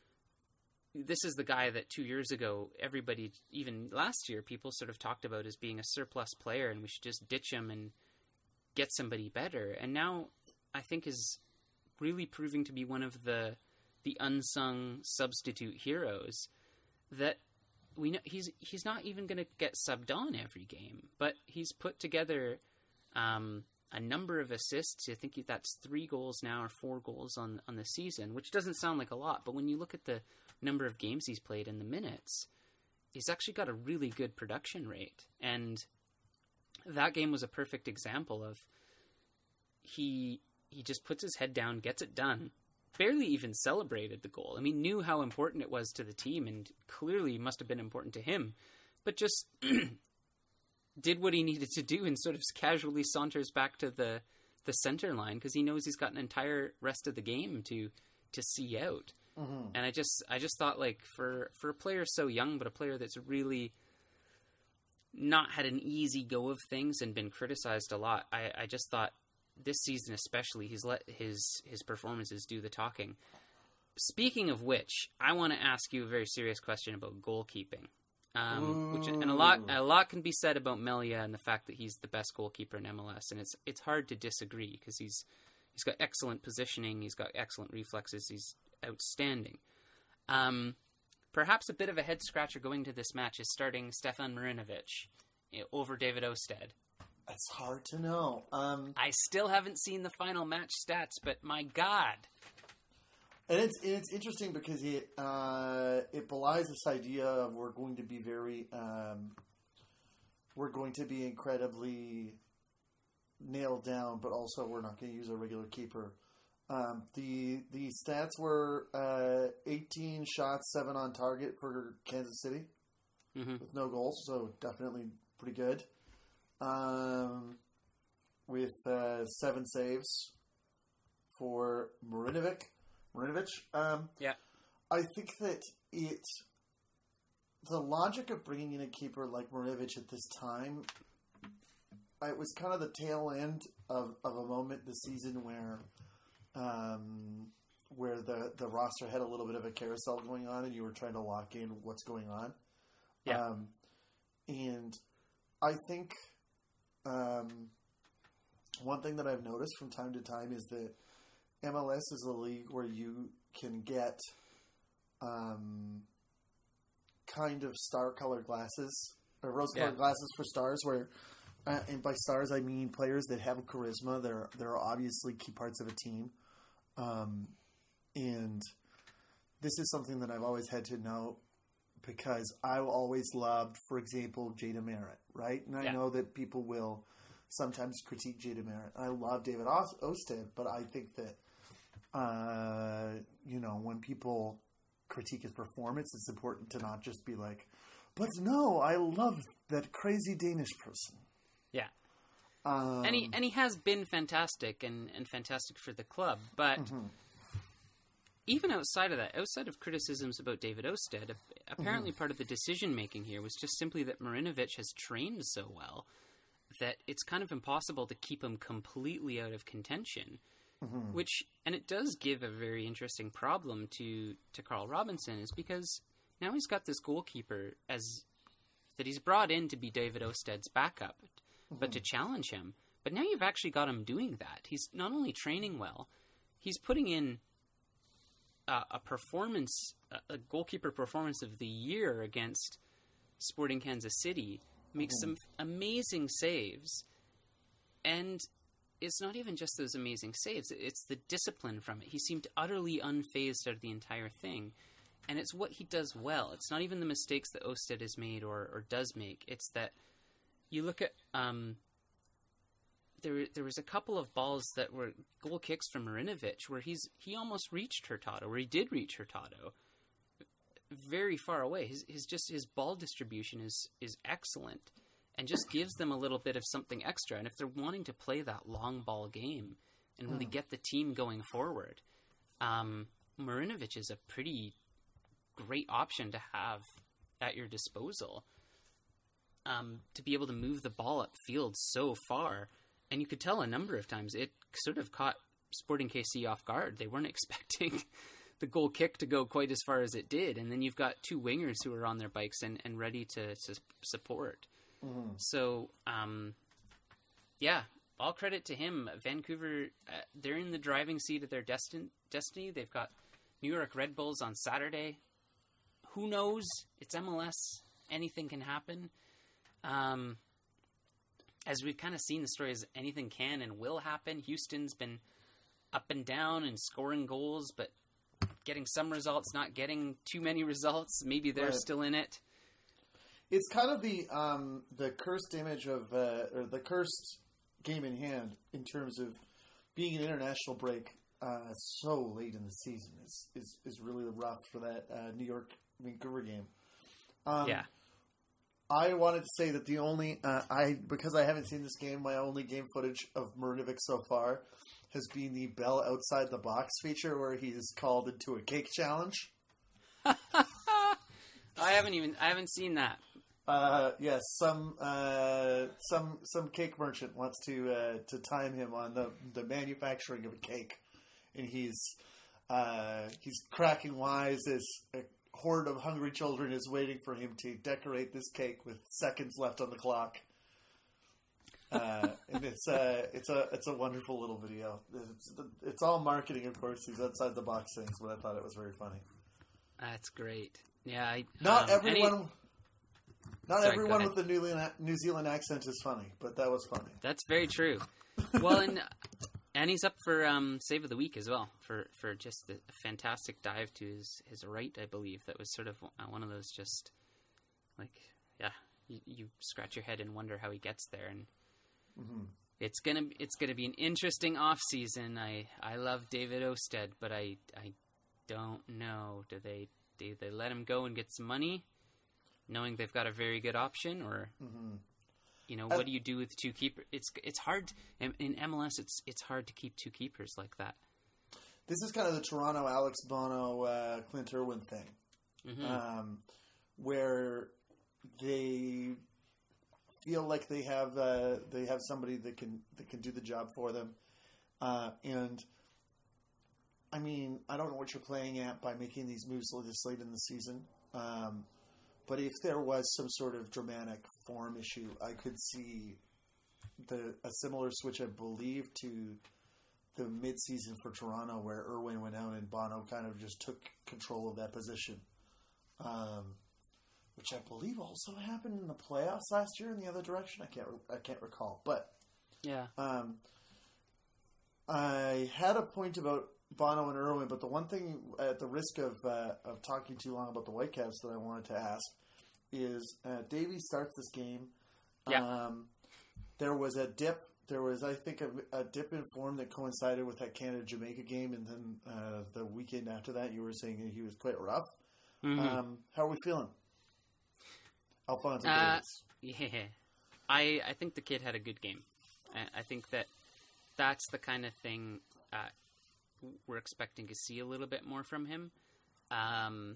this is the guy that two years ago, everybody, even last year, people sort of talked about as being a surplus player and we should just ditch him and get somebody better. And now I think is really proving to be one of the the unsung substitute heroes that we know he's he's not even going to get subbed on every game, but he's put together um, a number of assists. I think that's three goals now or four goals on on the season, which doesn't sound like a lot, but when you look at the number of games he's played and the minutes, he's actually got a really good production rate. And that game was a perfect example of he he just puts his head down, gets it done. Barely even celebrated the goal. I mean, knew how important it was to the team and clearly must have been important to him, but just did what he needed to do and sort of casually saunters back to the, the center line because he knows he's got an entire rest of the game to to see out. Mm-hmm. And I just I just thought, like, for, for a player so young, but a player that's really not had an easy go of things and been criticized a lot, I, I just thought this season especially, he's let his his performances do the talking. Speaking of which, I want to ask you a very serious question about goalkeeping. Um, which and a lot a lot can be said about Melia and the fact that he's the best goalkeeper in M L S, and it's it's hard to disagree because he's he's got excellent positioning, he's got excellent reflexes, he's outstanding. Um, perhaps a bit of a head scratcher going to this match is starting Stefan Marinovic over David Osted. It's hard to know. Um, I still haven't seen the final match stats, but my God. And it's it's interesting because it uh, it belies this idea of we're going to be very um, we're going to be incredibly nailed down, but also we're not going to use a regular keeper. Um, the the stats were uh, eighteen shots, seven on target for Kansas City, mm-hmm. with no goals, so definitely pretty good. Um, with uh, seven saves for Marinovic. Marinovic. Um, yeah. I think that it, the logic of bringing in a keeper like Marinovic at this time, it was kind of the tail end of, of a moment this season where, um, where the, the roster had a little bit of a carousel going on and you were trying to lock in what's going on. Yeah. Um, and I think, Um, one thing that I've noticed from time to time is that M L S is a league where you can get um, kind of star-colored glasses, or rose-colored yeah. glasses for stars, where, uh, and by stars I mean players that have charisma, they're, they're obviously key parts of a team. Um, and this is something that I've always had to know because I always loved, for example, Jada Merritt, right? And I yeah. know that people will sometimes critique Jada Merritt. I love David Osted, but I think that, uh, you know, when people critique his performance, it's important to not just be like, but no, I love that crazy Danish person. Yeah. Um, and he and he has been fantastic and, and fantastic for the club, but... Mm-hmm. Even outside of that, outside of criticisms about David Osted, apparently mm-hmm. part of the decision-making here was just simply that Marinovic has trained so well that it's kind of impossible to keep him completely out of contention. Mm-hmm. Which, and it does give a very interesting problem to, to Carl Robinson, is because now he's got this goalkeeper as that he's brought in to be David Osted's backup, mm-hmm. but to challenge him. But now you've actually got him doing that. He's not only training well, he's putting in Uh, a performance, a goalkeeper performance of the year against Sporting Kansas City, makes mm-hmm. some amazing saves, and it's not even just those amazing saves, it's the discipline from it. He seemed utterly unfazed out of the entire thing, and it's what he does well. It's not even the mistakes that Osted has made or, or does make, it's that you look at... Um, There, there was a couple of balls that were goal kicks from Marinovic where he's he almost reached Hurtado, where he did reach Hurtado, very far away. His his just his ball distribution is is excellent, and just gives them a little bit of something extra. And if they're wanting to play that long ball game and really mm. get the team going forward, um, Marinovic is a pretty great option to have at your disposal. Um, to be able to move the ball upfield so far. And you could tell a number of times it sort of caught Sporting K C off guard. They weren't expecting the goal kick to go quite as far as it did. And then you've got two wingers who are on their bikes and, and ready to, to support. Mm-hmm. So, um, yeah, all credit to him. Vancouver, uh, they're in the driving seat of their destin- destiny. They've got New York Red Bulls on Saturday. Who knows? It's M L S. Anything can happen. Um, as we've kind of seen the stories, anything can and will happen. Houston's been up and down and scoring goals, but getting some results, not getting too many results. Maybe they're right. still in it. It's kind of the um, the cursed image of, uh, or the cursed game in hand in terms of being an international break uh, so late in the season is is, is really rough for that uh, New York Vancouver game. Um, yeah. I wanted to say that the only uh, I because I haven't seen this game, my only game footage of Mrnjavik so far has been the Bell outside the box feature where he is called into a cake challenge. I haven't even I haven't seen that. Uh, yes, some uh, some some cake merchant wants to uh, to time him on the, the manufacturing of a cake, and he's uh, he's cracking wise as a horde of hungry children is waiting for him to decorate this cake with seconds left on the clock. Uh, and it's uh, it's a it's a wonderful little video. It's, it's all marketing, of course. These outside the box things, but I thought it was very funny. That's great. Yeah, I, not um, everyone. Any... Not Sorry, everyone with the New Zealand, New Zealand accent is funny, but that was funny. That's very true. Well, and and he's up for um, Save of the Week as well for, for just the fantastic dive to his, his right, I believe. That was sort of one of those just like, yeah, you, you scratch your head and wonder how he gets there. And mm-hmm. it's gonna it's gonna be an interesting off season. I I love David Osted, but I I don't know. Do they do they let him go and get some money, knowing they've got a very good option, or mm-hmm. you know, what uh, do you do with two keepers? It's it's hard in, in M L S. It's it's hard to keep two keepers like that. This is kind of the Toronto Alex Bono, uh, Clint Irwin thing, mm-hmm. um, where they feel like they have uh, they have somebody that can that can do the job for them, uh, and I mean, I don't know what you're playing at by making these moves this late in the season. Um, But if there was some sort of dramatic form issue, I could see the a similar switch, I believe, to the mid-season for Toronto, where Irwin went out and Bono kind of just took control of that position, um, which I believe also happened in the playoffs last year in the other direction. I can't I can't recall, but yeah, um, I had a point about Bono and Irwin, but the one thing, at the risk of uh, of talking too long about the Whitecaps, that I wanted to ask is uh, Davies starts this game. Yeah. Um, there was a dip. There was, I think, a, a dip in form that coincided with that Canada-Jamaica game, and then uh, the weekend after that, you were saying that he was quite rough. Mm-hmm. Um, how are we feeling? Alfonso uh, Davies. Yeah. I, I think the kid had a good game. I, I think that that's the kind of thing uh, we're expecting to see a little bit more from him. Um,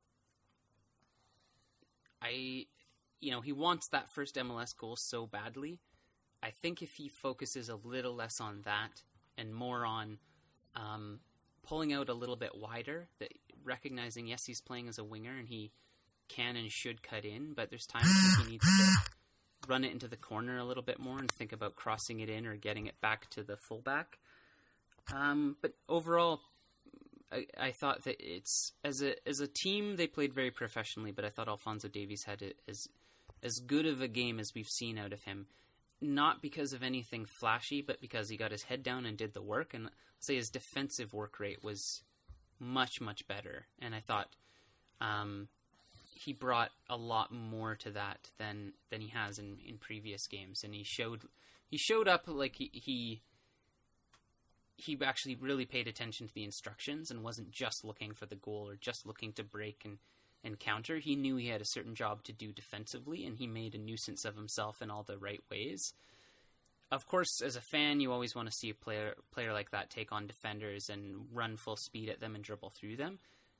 I, you know, he wants that first M L S goal so badly. I think if he focuses a little less on that and more on um, pulling out a little bit wider, that recognizing, yes, he's playing as a winger and he can and should cut in, but there's times where he needs to run it into the corner a little bit more and think about crossing it in or getting it back to the fullback. Um, but overall, I, I thought that it's as a as a team they played very professionally. But I thought Alfonso Davies had a, as as good of a game as we've seen out of him. Not because of anything flashy, but because he got his head down and did the work. And I'll say his defensive work rate was much much better. And I thought um, he brought a lot more to that than than he has in, in previous games. And he showed he showed up like he. he he actually really paid attention to the instructions and wasn't just looking for the goal or just looking to break and, and counter. He knew he had a certain job to do defensively, and he made a nuisance of himself in all the right ways. Of course, as a fan, you always want to see a player player like that take on defenders and run full speed at them and dribble through them.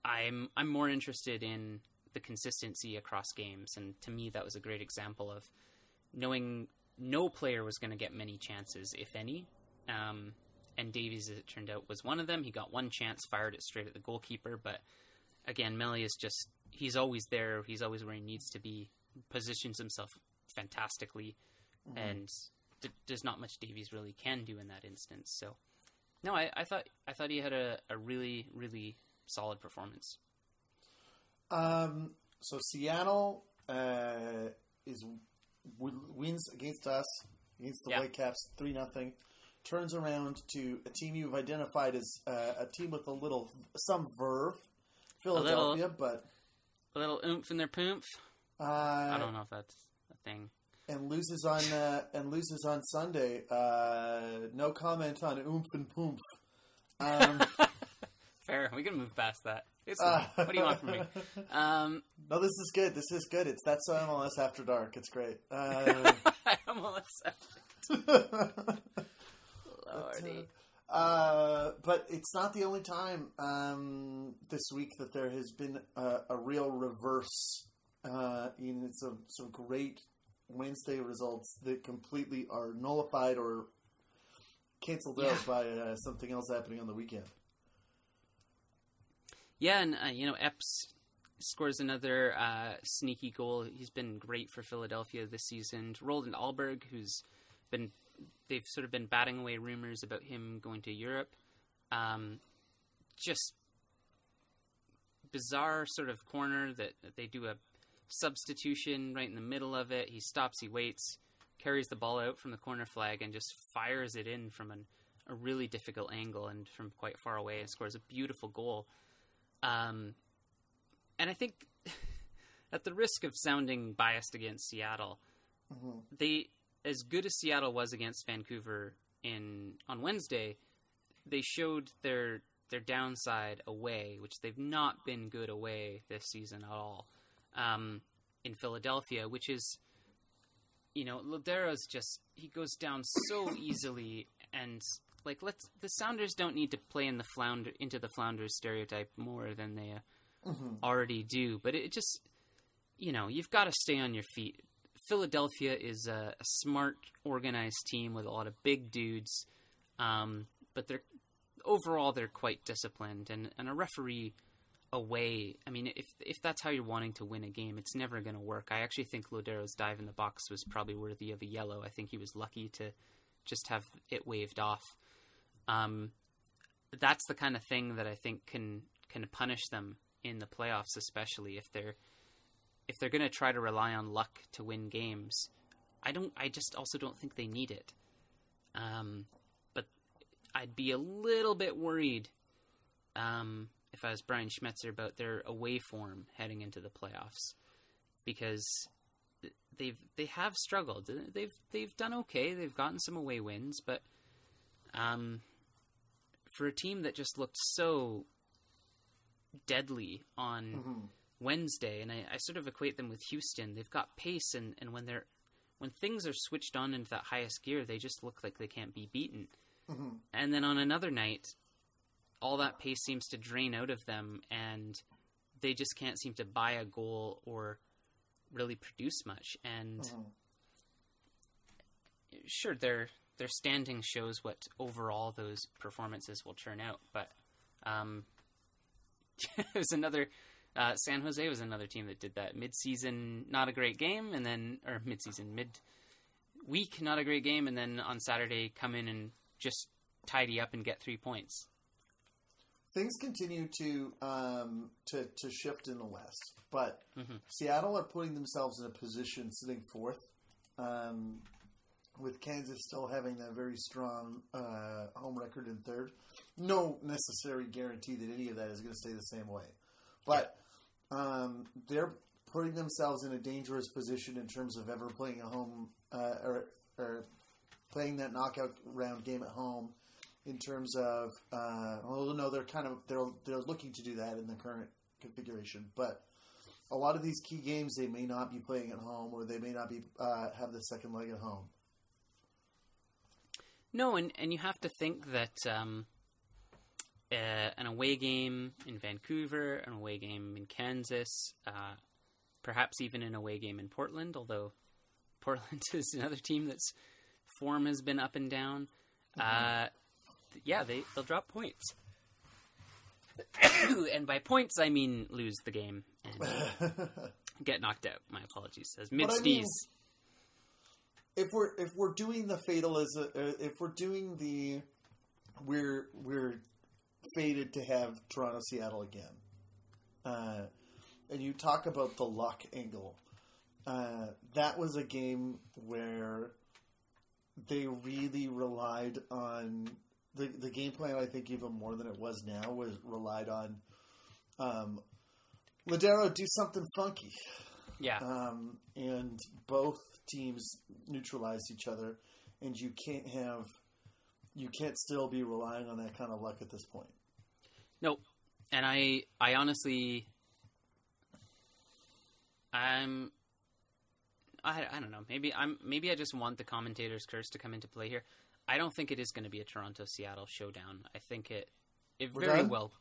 I'm I'm more interested in the consistency across games, and to me that was a great example of knowing no player was going to get many chances, if any. Um, and Davies, as it turned out, was one of them. He got one chance, fired it straight at the goalkeeper, but again, Melli is just, he's always there, he's always where he needs to be, positions himself fantastically, mm-hmm. and d- there's not much Davies really can do in that instance. So, no, I, I thought I thought he had a, a really, really solid performance. Um, so Seattle uh, is w- wins against us, against the yeah. Whitecaps, three nothing. Turns around to a team you've identified as uh, a team with a little, some verve, Philadelphia, a little, but... A little oomph in their poomph. Uh, I don't know if that's a thing. And loses on uh, and loses on Sunday. Uh, no comment on oomph and poomph. Um, Fair. We can move past that. Uh, what do you want from me? Um, no, this is good. This is good. It's That's M L S After Dark. It's great. Uh, M L S After Dark. Lordy. Uh, but it's not the only time um, this week that there has been a, a real reverse uh, in some, some great Wednesday results that completely are nullified or canceled yeah. out by uh, something else happening on the weekend. Yeah, and uh, you know, Epps scores another uh, sneaky goal. He's been great for Philadelphia this season. Roland Alberg, who's been they've sort of been batting away rumors about him going to Europe. Um, just bizarre sort of corner that, that they do a substitution right in the middle of it. He stops, he waits, carries the ball out from the corner flag, and just fires it in from an, a really difficult angle and from quite far away, and scores a beautiful goal. Um, and I think, at the risk of sounding biased against Seattle, mm-hmm. they... as good as Seattle was against Vancouver in on Wednesday, they showed their their downside away, which they've not been good away this season at all. Um, in Philadelphia, which is, you know, Lodero's just, he goes down so easily, and like let's the Sounders don't need to play in the flounder into the Flounders stereotype more than they uh, mm-hmm. already do, but it just, you know, you've got to stay on your feet. Philadelphia is a, a smart, organized team with a lot of big dudes, um, but they're overall they're quite disciplined. And, and a referee away, I mean, if if that's how you're wanting to win a game, it's never going to work. I actually think Lodero's dive in the box was probably worthy of a yellow. I think he was lucky to just have it waved off. Um, that's the kind of thing that I think can can punish them in the playoffs, especially if they're if they're going to try to rely on luck to win games. I don't. I just also don't think they need it. Um, but I'd be a little bit worried um, if I was Brian Schmetzer about their away form heading into the playoffs, because they've they have struggled. They've they've done okay. They've gotten some away wins, but um, for a team that just looked so deadly on mm-hmm. Wednesday, and I, I sort of equate them with Houston. They've got pace, and, and when they're when things are switched on into that highest gear, they just look like they can't be beaten. Mm-hmm. And then on another night, all that pace seems to drain out of them, and they just can't seem to buy a goal or really produce much. And mm-hmm. sure, their their standing shows what overall those performances will turn out, but um, it was another. Uh, San Jose was another team that did that. Mid-season, not a great game, and then, or mid-season, mid-week, not a great game, and then on Saturday come in and just tidy up and get three points. Things continue to um, to, to shift in the West, but mm-hmm. Seattle are putting themselves in a position sitting fourth, um, with Kansas still having that very strong uh, home record in third. No necessary guarantee that any of that is going to stay the same way. But um, they're putting themselves in a dangerous position in terms of ever playing a home uh, or, or playing that knockout round game at home. In terms of, uh, well, no, they're kind of they're they're looking to do that in the current configuration. But a lot of these key games they may not be playing at home, or they may not be uh, have the second leg at home. No, and and you have to think that. Um... uh, an away game in Vancouver, an away game in Kansas, uh, perhaps even an away game in Portland, although Portland is another team that's form has been up and down. Mm-hmm. Uh, yeah, they, they'll drop points. And by points, I mean lose the game and get knocked out. My apologies. As mid sneeze. I mean, if we're if we're doing the fatalism, uh, if we're doing the we're we're fated to have Toronto Seattle again, uh, and you talk about the luck angle. Uh, that was a game where they really relied on. The the game plan, I think, even more than it was now, was relied on um, Lodeiro do something funky. Yeah. Um, and both teams neutralized each other, and you can't have, you can't still be relying on that kind of luck at this point. Nope. And I, I honestly, I'm, I, I don't know. Maybe I'm, maybe I just want the commentator's curse to come into play here. I don't think it is going to be a Toronto-Seattle showdown. I think it it We're very done? well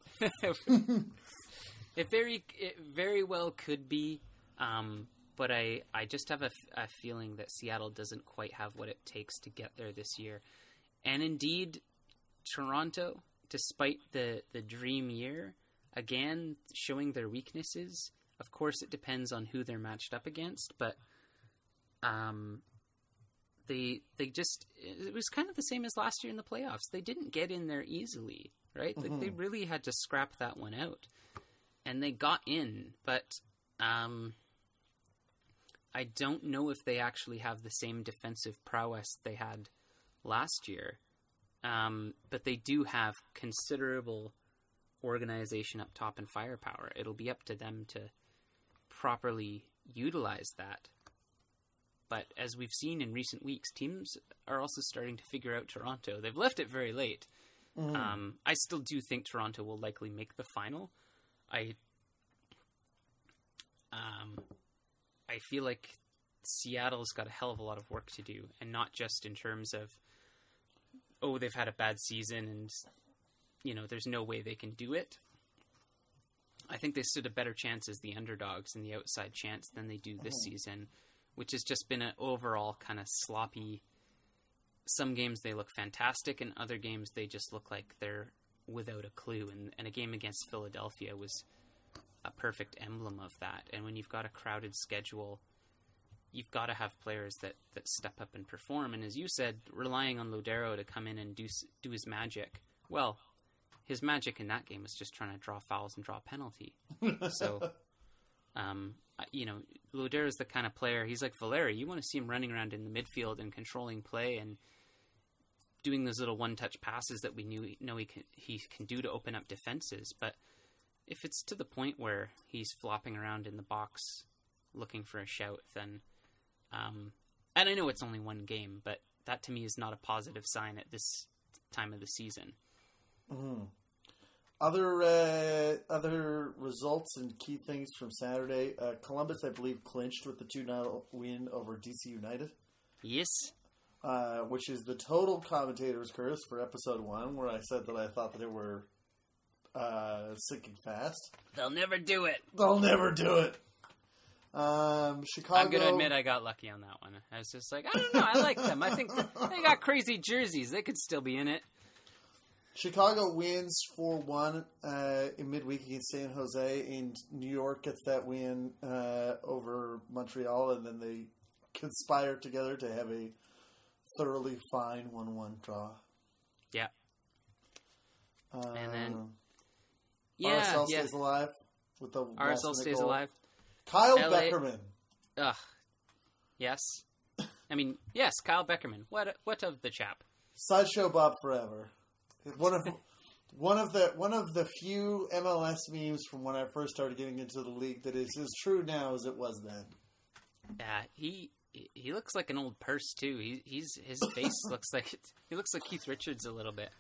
it very it very well could be, um, but I, I just have a, a feeling that Seattle doesn't quite have what it takes to get there this year. And indeed, Toronto, despite the, the dream year, again, showing their weaknesses. Of course, it depends on who they're matched up against, but um. They they just it was kind of the same as last year in the playoffs. They didn't get in there easily, right? Mm-hmm. Like they really had to scrap that one out, and they got in. But um, I don't know if they actually have the same defensive prowess they had last year. Um, but they do have considerable organization up top and firepower. It'll be up to them to properly utilize that. But as we've seen in recent weeks, teams are also starting to figure out Toronto. They've left it very late. Mm. Um, I still do think Toronto will likely make the final. I, um, I feel like Seattle's got a hell of a lot of work to do, and not just in terms of, oh, they've had a bad season and, you know, there's no way they can do it. I think they stood a better chance as the underdogs in the outside chance than they do this mm. season, which has just been an overall kind of sloppy. Some games they look fantastic, and other games they just look like they're without a clue. And, and a game against Philadelphia was a perfect emblem of that. And when you've got a crowded schedule, you've got to have players that, that step up and perform. And as you said, relying on Lodeiro to come in and do do his magic. Well, his magic in that game was just trying to draw fouls and draw a penalty. So, um, you know, Lodeiro is the kind of player, he's like Valeri. You want to see him running around in the midfield and controlling play and doing those little one-touch passes that we knew know he can, he can do to open up defenses. But if it's to the point where he's flopping around in the box looking for a shout, then, um, and I know it's only one game, but that to me is not a positive sign at this time of the season. Mm-hmm. Other uh, other results and key things from Saturday. Uh, Columbus, I believe, clinched with the two nil win over D C United. Yes. Uh, which is the total commentator's curse for episode one, where I said that I thought that they were uh, sinking fast. They'll never do it. They'll never do it. Um, Chicago. I'm going to admit I got lucky on that one. I was just like, I don't know. I like them. I think they got crazy jerseys. They could still be in it. Chicago wins four one uh, in midweek against San Jose, and New York gets that win uh, over Montreal, and then they conspire together to have a thoroughly fine one one draw. Yeah. Um, and then... Yeah, R S L yeah. stays alive. With the R S L stays goal. alive. Kyle L A Beckerman. Ugh. Yes. I mean, yes, Kyle Beckerman. What What of the chap? Sideshow Bob forever. One of one of the one of the few M L S memes from when I first started getting into the league that is as true now as it was then. Yeah, he he looks like an old purse too. He he's his face looks like he looks like Keith Richards a little bit.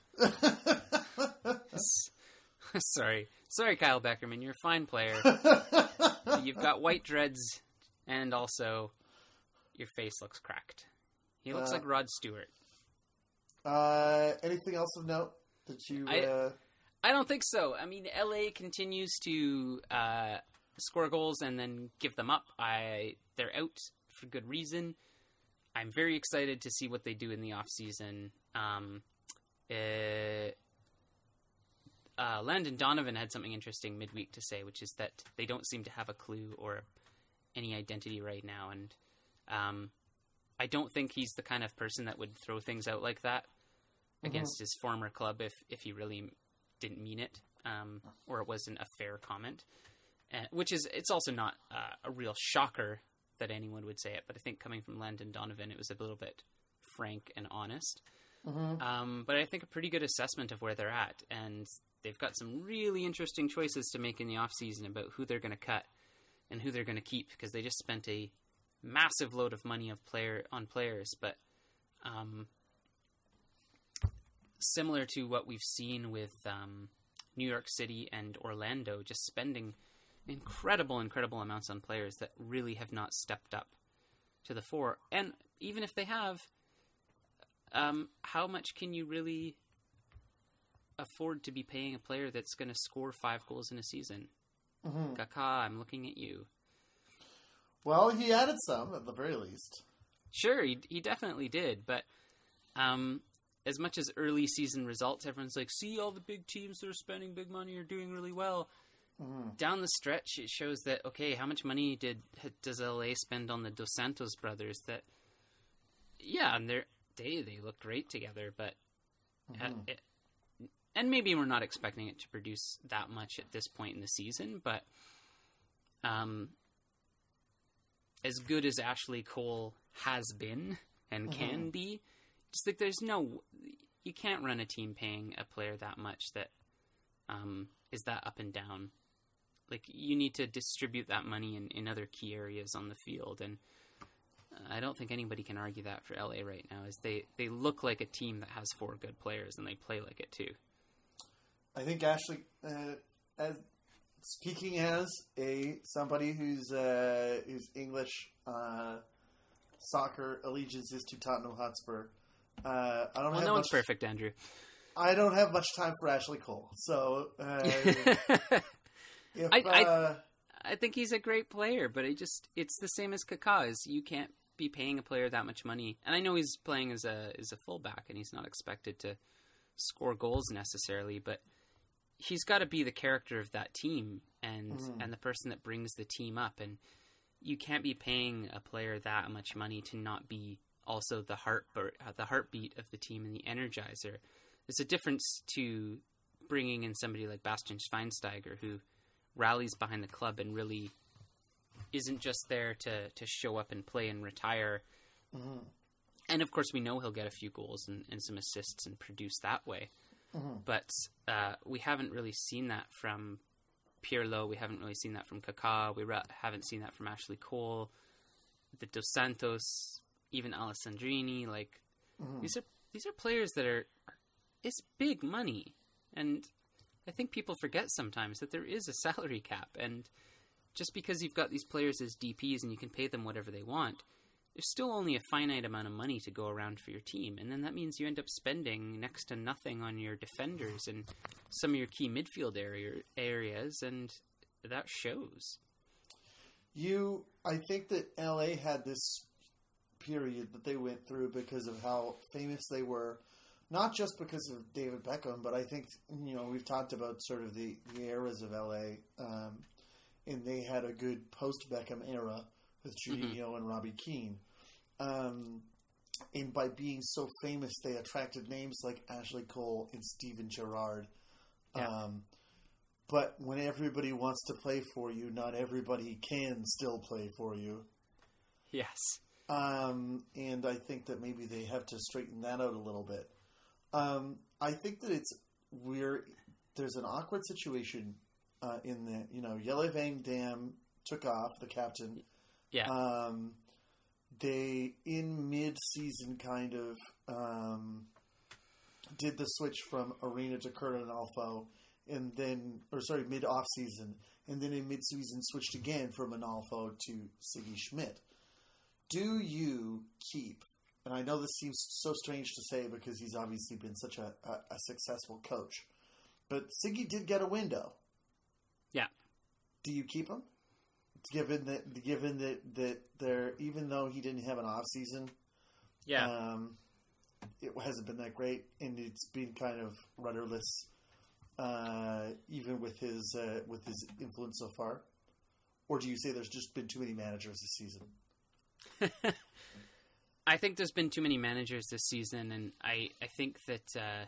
Sorry, sorry, Kyle Beckerman. You're a fine player. You've got white dreads, and also your face looks cracked. He looks uh, like Rod Stewart. Uh, anything else of note that you? I, uh... I don't think so. I mean, L A continues to uh, score goals and then give them up. I they're out for good reason. I'm very excited to see what they do in the offseason. Um, uh, uh, Landon Donovan had something interesting midweek to say, which is that they don't seem to have a clue or any identity right now. And um, I don't think he's the kind of person that would throw things out like that mm-hmm. against his former club if, if he really didn't mean it um, or it wasn't a fair comment. Uh, which is, it's also not uh, a real shocker that anyone would say it, but I think coming from Landon Donovan, it was a little bit frank and honest. Mm-hmm. Um, but I think a pretty good assessment of where they're at, and they've got some really interesting choices to make in the offseason about who they're going to cut and who they're going to keep, because they just spent a massive load of money of player on players. But um, similar to what we've seen with um, New York City and Orlando, just spending incredible, incredible amounts on players that really have not stepped up to the fore. And even if they have, um, how much can you really afford to be paying a player that's going to score five goals in a season? Mm-hmm. Kaká, I'm looking at you. Well, he added some at the very least. Sure, he he definitely did. But um, as much as early season results, everyone's like, see, all the big teams that are spending big money are doing really well. Mm. Down the stretch, it shows that, okay, how much money did does L A spend on the Dos Santos brothers? That, yeah, and they're, they they look great together, but mm-hmm. it, and maybe we're not expecting it to produce that much at this point in the season, but um, as good as Ashley Cole has been and mm-hmm. can be, just like there's no, you can't run a team paying a player that much that um, is that up and down. Like, you need to distribute that money in, in other key areas on the field, and uh, I don't think anybody can argue that for L A right now, is they, they look like a team that has four good players, and they play like it too. I think Ashley, uh, as speaking as a somebody who's uh, whose English uh, soccer allegiance is to Tottenham Hotspur, uh, I don't well, have no much, one's perfect, Andrew. I don't have much time for Ashley Cole, so uh, if, I, I, uh, I think he's a great player, but it just it's the same as Kaká. Is you can't be paying a player that much money, and I know he's playing as a as a fullback, and he's not expected to score goals necessarily, but he's got to be the character of that team and mm-hmm. and the person that brings the team up, and you can't be paying a player that much money to not be also the heart the heartbeat of the team and the energizer. There's a difference to bringing in somebody like Bastian Schweinsteiger, who rallies behind the club and really isn't just there to, to show up and play and retire. Mm-hmm. And, of course, we know he'll get a few goals and, and some assists and produce that way. Mm-hmm. But uh, we haven't really seen that from Pirlo. We haven't really seen that from Kaká. We re- haven't seen that from Ashley Cole, the Dos Santos, even Alessandrini. Like, mm-hmm. these are these are players that are... It's big money, and I think people forget sometimes that there is a salary cap, and just because you've got these players as D Ps and you can pay them whatever they want, there's still only a finite amount of money to go around for your team, and then that means you end up spending next to nothing on your defenders and some of your key midfield area, areas, and that shows. You, I think that L A had this period that they went through because of how famous they were. Not just because of David Beckham, but I think, you know, we've talked about sort of the, the eras of L A, um, and they had a good post-Beckham era with Juninho mm-hmm. and Robbie Keane. Um, and by being so famous, they attracted names like Ashley Cole and Steven Gerrard. Yeah. Um, but when everybody wants to play for you, not everybody can still play for you. Yes. Um, and I think that maybe they have to straighten that out a little bit. Um, I think that it's we're there's an awkward situation uh, in the you know Jelle Van Dam took off, the captain. Yeah. Um, they in mid-season kind of um, did the switch from Arena to Curtin Alfo, and then or sorry mid-off season, and then in mid-season switched again from Analfo to Siggy Schmidt. Do you keep? And I know this seems so strange to say because he's obviously been such a, a, a successful coach. But Siggy did get a window. Yeah. Do you keep him? Given that, given that, that there, even though he didn't have an off season, yeah, um, it hasn't been that great, and it's been kind of rudderless, uh, even with his uh, with his influence so far. Or do you say there's just been too many managers this season? I think there's been too many managers this season, and I, I think that uh,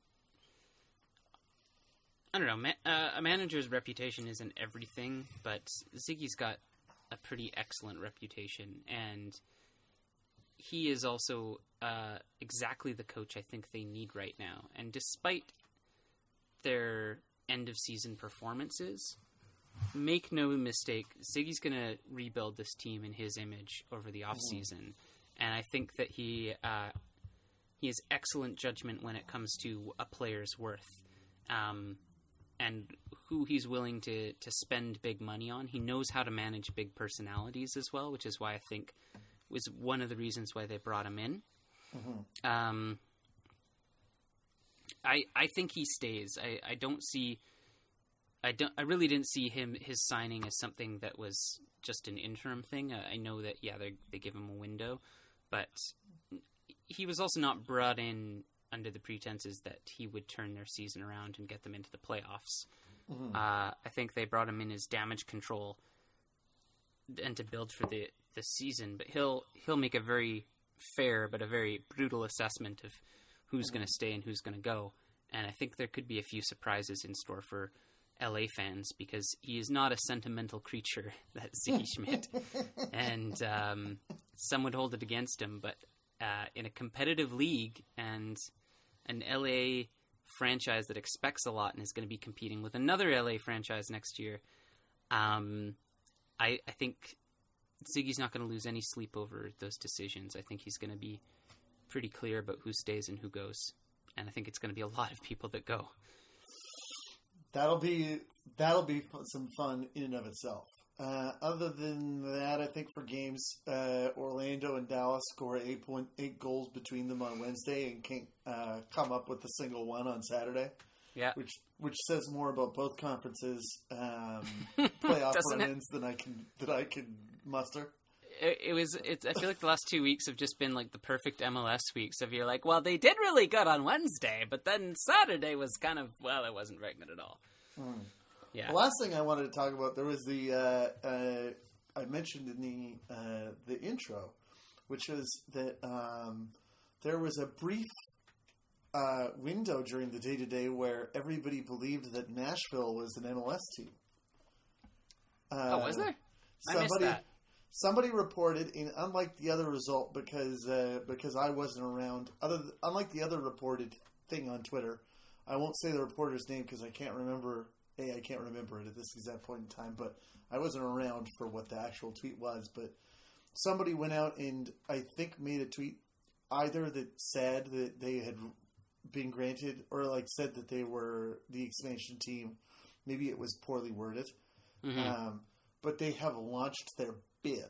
I don't know. Ma- uh, a manager's reputation isn't everything, but Ziggy's got a pretty excellent reputation, and he is also uh, exactly the coach I think they need right now. And despite their end of season performances, make no mistake, Ziggy's going to rebuild this team in his image over the off season. And I think that he uh, he has excellent judgment when it comes to a player's worth um, and who he's willing to, to spend big money on. He knows how to manage big personalities as well, which is why I think was one of the reasons why they brought him in. Mm-hmm. Um, I I think he stays. I, I don't see. I don't. I really didn't see him his signing as something that was just an interim thing. I, I know that yeah, they they give him a window. But he was also not brought in under the pretenses that he would turn their season around and get them into the playoffs. Mm-hmm. Uh, I think they brought him in as damage control and to build for the, the season. But he'll he'll make a very fair but a very brutal assessment of who's mm-hmm. going to stay and who's going to go. And I think there could be a few surprises in store for L A fans because he is not a sentimental creature, that Ziggy Schmidt. And um, some would hold it against him, but uh, in a competitive league and an L A franchise that expects a lot and is going to be competing with another L A franchise next year, um, I, I think Ziggy's not going to lose any sleep over those decisions. I think he's going to be pretty clear about who stays and who goes. And I think it's going to be a lot of people that go. That'll be that'll be some fun in and of itself. Uh, other than that, I think for games, uh, Orlando and Dallas score eight point eight goals between them on Wednesday and can't uh, come up with a single one on Saturday. Yeah, which which says more about both conferences' um, playoff run-ins than I can that I can muster. It, it was. It, I feel like the last two weeks have just been like the perfect M L S weeks. Of you're like, well, they did really good on Wednesday, but then Saturday was kind of well, it wasn't very good at all. Mm. Yeah. The last thing I wanted to talk about, there was the uh, uh, I mentioned in the uh, the intro, which was that um, there was a brief uh, window during the day to day where everybody believed that Nashville was an M L S team. Uh, oh, was there? Somebody, I missed that. Somebody reported, in unlike the other result, because uh, because I wasn't around. Other th- unlike the other reported thing on Twitter, I won't say the reporter's name because I can't remember. A, I can't remember it at this exact point in time, but I wasn't around for what the actual tweet was. But somebody went out and I think made a tweet either that said that they had been granted, or like said that they were the expansion team. Maybe it was poorly worded, mm-hmm. um, but they have launched their bid.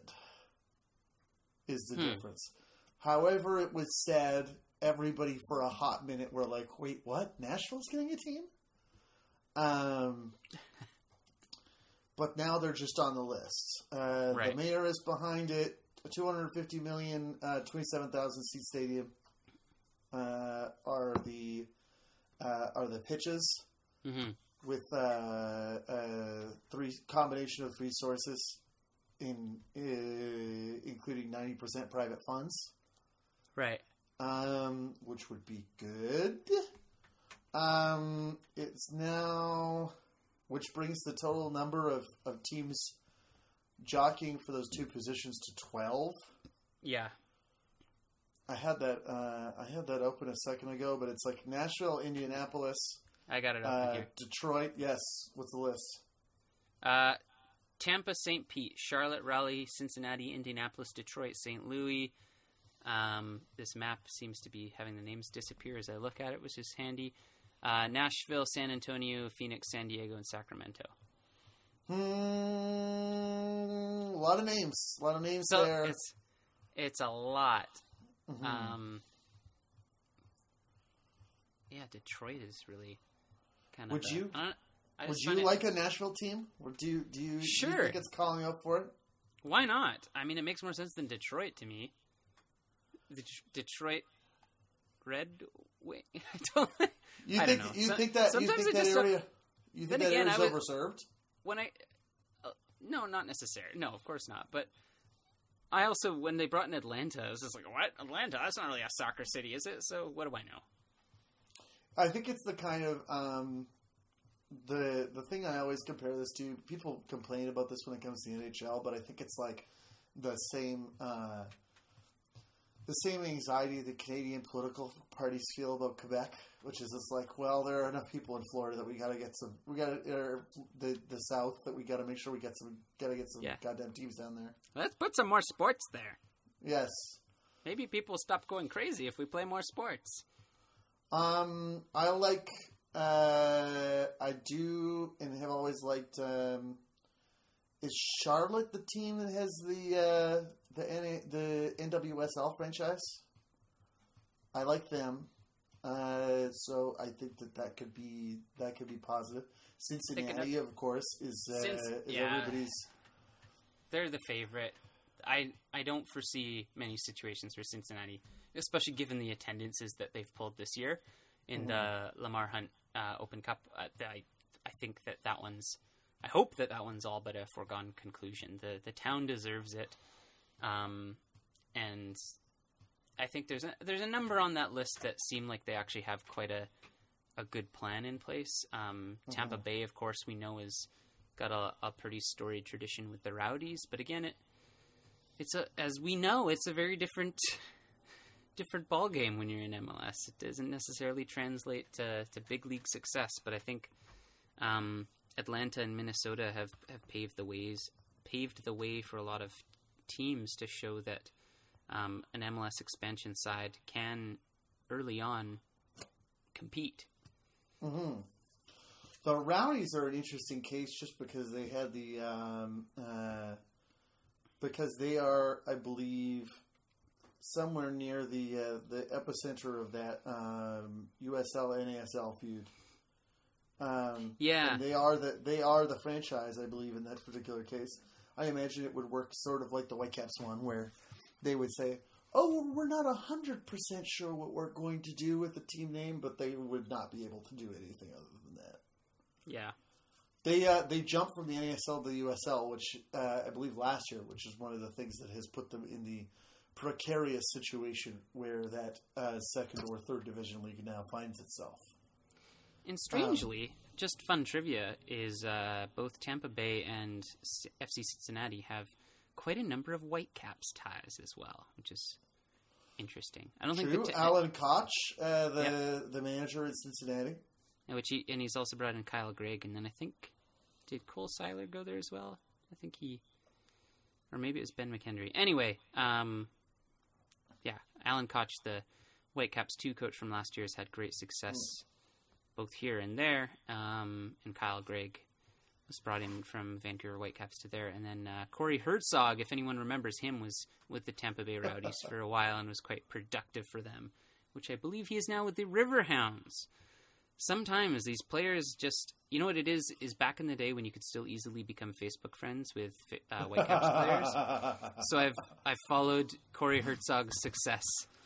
Is the hmm. difference? However, it was said. Everybody for a hot minute were like, "Wait, what? Nashville's getting a team?" Um, but now they're just on the list. Uh, right. The mayor is behind it. A two hundred fifty million, uh, twenty-seven thousand seat stadium uh, are the uh, are the pitches mm-hmm. with uh, uh, three combination of three sources, in uh, including ninety percent private funds. Right. Um, which would be good. Um, it's now, which brings the total number of, of teams jockeying for those two positions to twelve. Yeah. I had that, uh, I had that open a second ago, but it's like Nashville, Indianapolis. I got it open uh, here. Detroit, yes. What's the list? Uh, Tampa, Saint Pete, Charlotte, Raleigh, Cincinnati, Indianapolis, Detroit, Saint Louis. Um, this map seems to be having the names disappear as I look at it, which is handy. Uh, Nashville, San Antonio, Phoenix, San Diego, and Sacramento. Hmm, a lot of names. A lot of names so there. It's, it's a lot. Mm-hmm. Um, yeah, Detroit is really kind of. Would a, you? I don't, I Would just you find it- like a Nashville team? Or do you do you, Sure. do you think it's calling up for it? Why not? I mean, it makes more sense than Detroit to me. The D- Detroit Red Wing. I don't. You I think don't know. you So- think that you sometimes think it that just area you think then that again, area's I was- overserved? when I uh, no, not necessary. No, of course not. But I also, when they brought in Atlanta, I was just like, what? Atlanta? That's not really a soccer city, is it? So what do I know? I think it's the kind of um, the the thing I always compare this to. People complain about this when it comes to the N H L, but I think it's like the same uh, the same anxiety the Canadian political parties feel about Quebec, which is just like, well, there are enough people in Florida that we got to get some. We got to or the the South that we got to make sure we get some. Got to get some Yeah. goddamn teams down there. Let's put some more sports there. Yes. Maybe people stop going crazy if we play more sports. Um, I like. Uh, I do, and have always liked. Um, is Charlotte the team that has the uh, the N- the N W S L franchise? I like them, uh, so I think that that could be that could be positive. Cincinnati, of course, is, uh, Since- is yeah. everybody's. They're the favorite. I I don't foresee many situations for Cincinnati, especially given the attendances that they've pulled this year in the Lamar Hunt uh, Open Cup. Uh, I I think that that one's. I hope that that one's all but a foregone conclusion. The the town deserves it, um, and I think there's a there's a number on that list that seem like they actually have quite a a good plan in place. Um, Tampa Bay, of course, we know is got a, a pretty storied tradition with the Rowdies, but again, it it's a as we know, it's a very different different ball game when you're in M L S. It doesn't necessarily translate to, to big league success, but I think um, Atlanta and Minnesota have, have paved the ways paved the way for a lot of teams to show that um, an M L S expansion side can early on compete. Mm-hmm. The Rowdies are an interesting case just because they had the um, uh, because they are, I believe, somewhere near the uh, the epicenter of that um, U S L N A S L feud. Um, Yeah. and they are the they are the franchise, I believe, in that particular case. I imagine it would work sort of like the Whitecaps one, where they would say, "Oh, we're not a hundred percent sure what we're going to do with the team name," but they would not be able to do anything other than that. Yeah. They uh, they jumped from the N A S L to the U S L, which uh, I believe last year, which is one of the things that has put them in the precarious situation where that uh, second or third division league now finds itself. And strangely, um, just fun trivia is uh, both Tampa Bay and F C Cincinnati have quite a number of Whitecaps ties as well, which is interesting. I don't True. think that Alan Koch, uh, the Yep. the manager in Cincinnati. which he, and he's also brought in Kyle Gregg, and then I think did Cole Seiler go there as well? I think he, or maybe it was Ben McHenry. Anyway, um, yeah, Alan Koch, the Whitecaps two coach from last year, has had great success mm. both here and there. Um, and Kyle Gregg was brought in from Vancouver Whitecaps to there, and then uh, Corey Herzog, if anyone remembers him, was with the Tampa Bay Rowdies for a while and was quite productive for them, which I believe he is now with the Riverhounds. Sometimes these players just, you know what it is, is back in the day when you could still easily become Facebook friends with uh, Whitecaps players. So I've I've followed Corey Herzog's success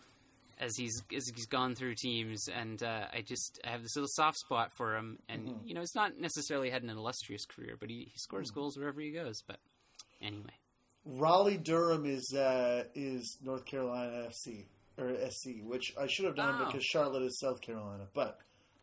as he's as he's gone through teams, and uh, I just I have this little soft spot for him. And mm-hmm. you know, it's not necessarily had an illustrious career, but he, he scores mm-hmm. goals wherever he goes. But anyway, Raleigh Durham is uh, is North Carolina F C or S C, which I should have done oh. because Charlotte is South Carolina, but.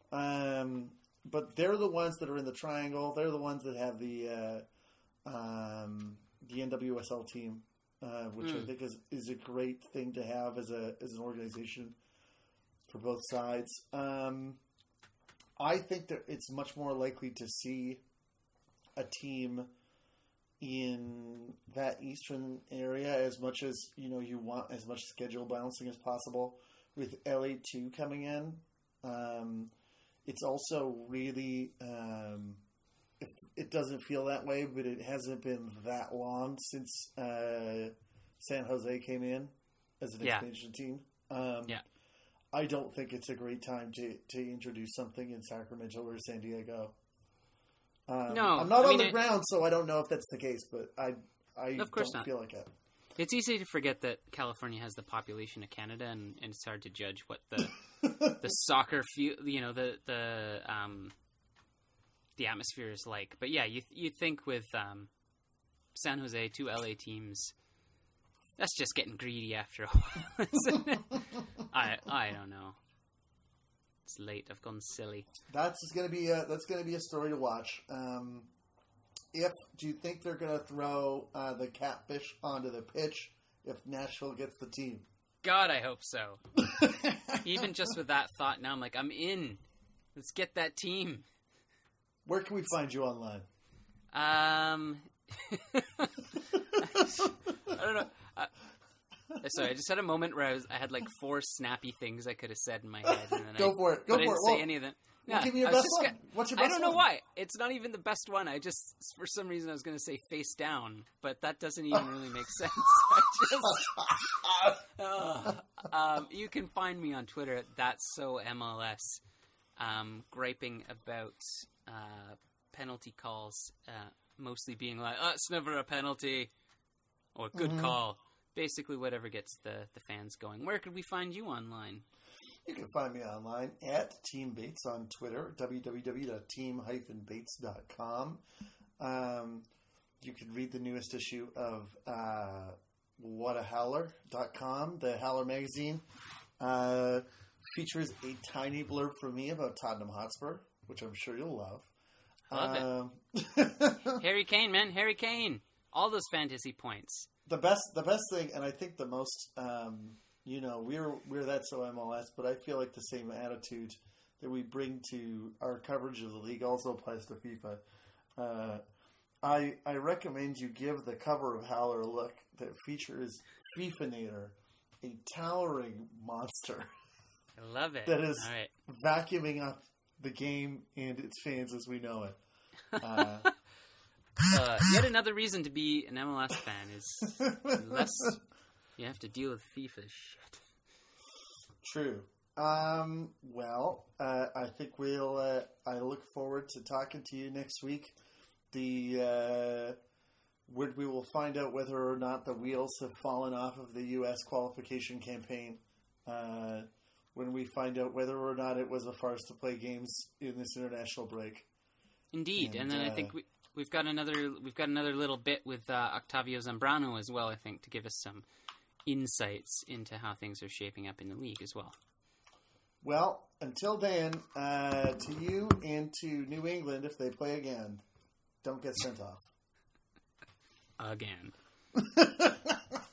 Um, but they're the ones that are in the triangle. They're the ones that have the uh, um, the N W S L team, uh, which mm. I think is, is a great thing to have as a as an organization for both sides. Um, I think that it's much more likely to see a team in that eastern area as much as you know you want as much schedule balancing as possible with L A two coming in. Um, It's also really, um, it, it doesn't feel that way, but it hasn't been that long since uh, San Jose came in as an yeah. expansion team. Um, yeah. I don't think it's a great time to, to introduce something in Sacramento or San Diego. Um, no, I'm not I on mean, the it, ground, so I don't know if that's the case, but I I of course don't not. feel like it. It's easy to forget that California has the population of Canada, and, and it's hard to judge what the the soccer, fu- you know, the the um, the atmosphere is like. But yeah, you you think with um, San Jose, two L A teams, that's just getting greedy after a while, isn't it? I I don't know. It's late. I've gone silly. That's going to be a, that's going to be a story to watch. Um, if do you think they're going to throw uh, the catfish onto the pitch if Nashville gets the team? God, I hope so. Even just with that thought, now I'm like, I'm in. Let's get that team. Where can we find you online? Um, I don't know. I, sorry, I just had a moment where I was I had like four snappy things I could have said in my head, and then Go I, for it. Go but for I didn't it. say Well, any of them. well, No, give me your I was best just one. gonna- What's your I best don't know one? why. It's not even the best one. I just, for some reason, I was going to say face down, but that doesn't even really make sense. I just, uh, um, you can find me on Twitter at That's So M L S, um, griping about uh, penalty calls, uh, mostly being like, "Oh, it's never a penalty," or "Good Mhm. call." Basically, whatever gets the, the fans going. Where could we find you online? You can find me online at Team Bates on Twitter, w w w dot team dash bates dot com. Um, you can read the newest issue of uh, what a howler dot com, the Howler magazine. Uh, features a tiny blurb from me about Tottenham Hotspur, which I'm sure you'll love. Love um, it. Harry Kane, man. Harry Kane. All those fantasy points. The best, the best thing, and I think the most, um, you know, we're we're that so M L S, but I feel like the same attitude that we bring to our coverage of the league also applies to FIFA. Uh, I I recommend you give the cover of Howler a look that features FIFAnator, a towering monster I love it. that is All right. vacuuming up the game and its fans as we know it. Uh, Uh, yet another reason to be an M L S fan is less you have to deal with FIFA shit. True. Um, well, uh, I think we'll. Uh, I look forward to talking to you next week. The uh, we, we will find out whether or not the wheels have fallen off of the U S qualification campaign. Uh, when we find out whether or not it was a farce to play games in this international break. Indeed, and, And, then I uh, think we we've got another we've got another little bit with uh, Octavio Zambrano as well. I think to give us some insights into how things are shaping up in the league as well. Well, until then, uh, to you and to New England, if they play again, don't get sent off. Again.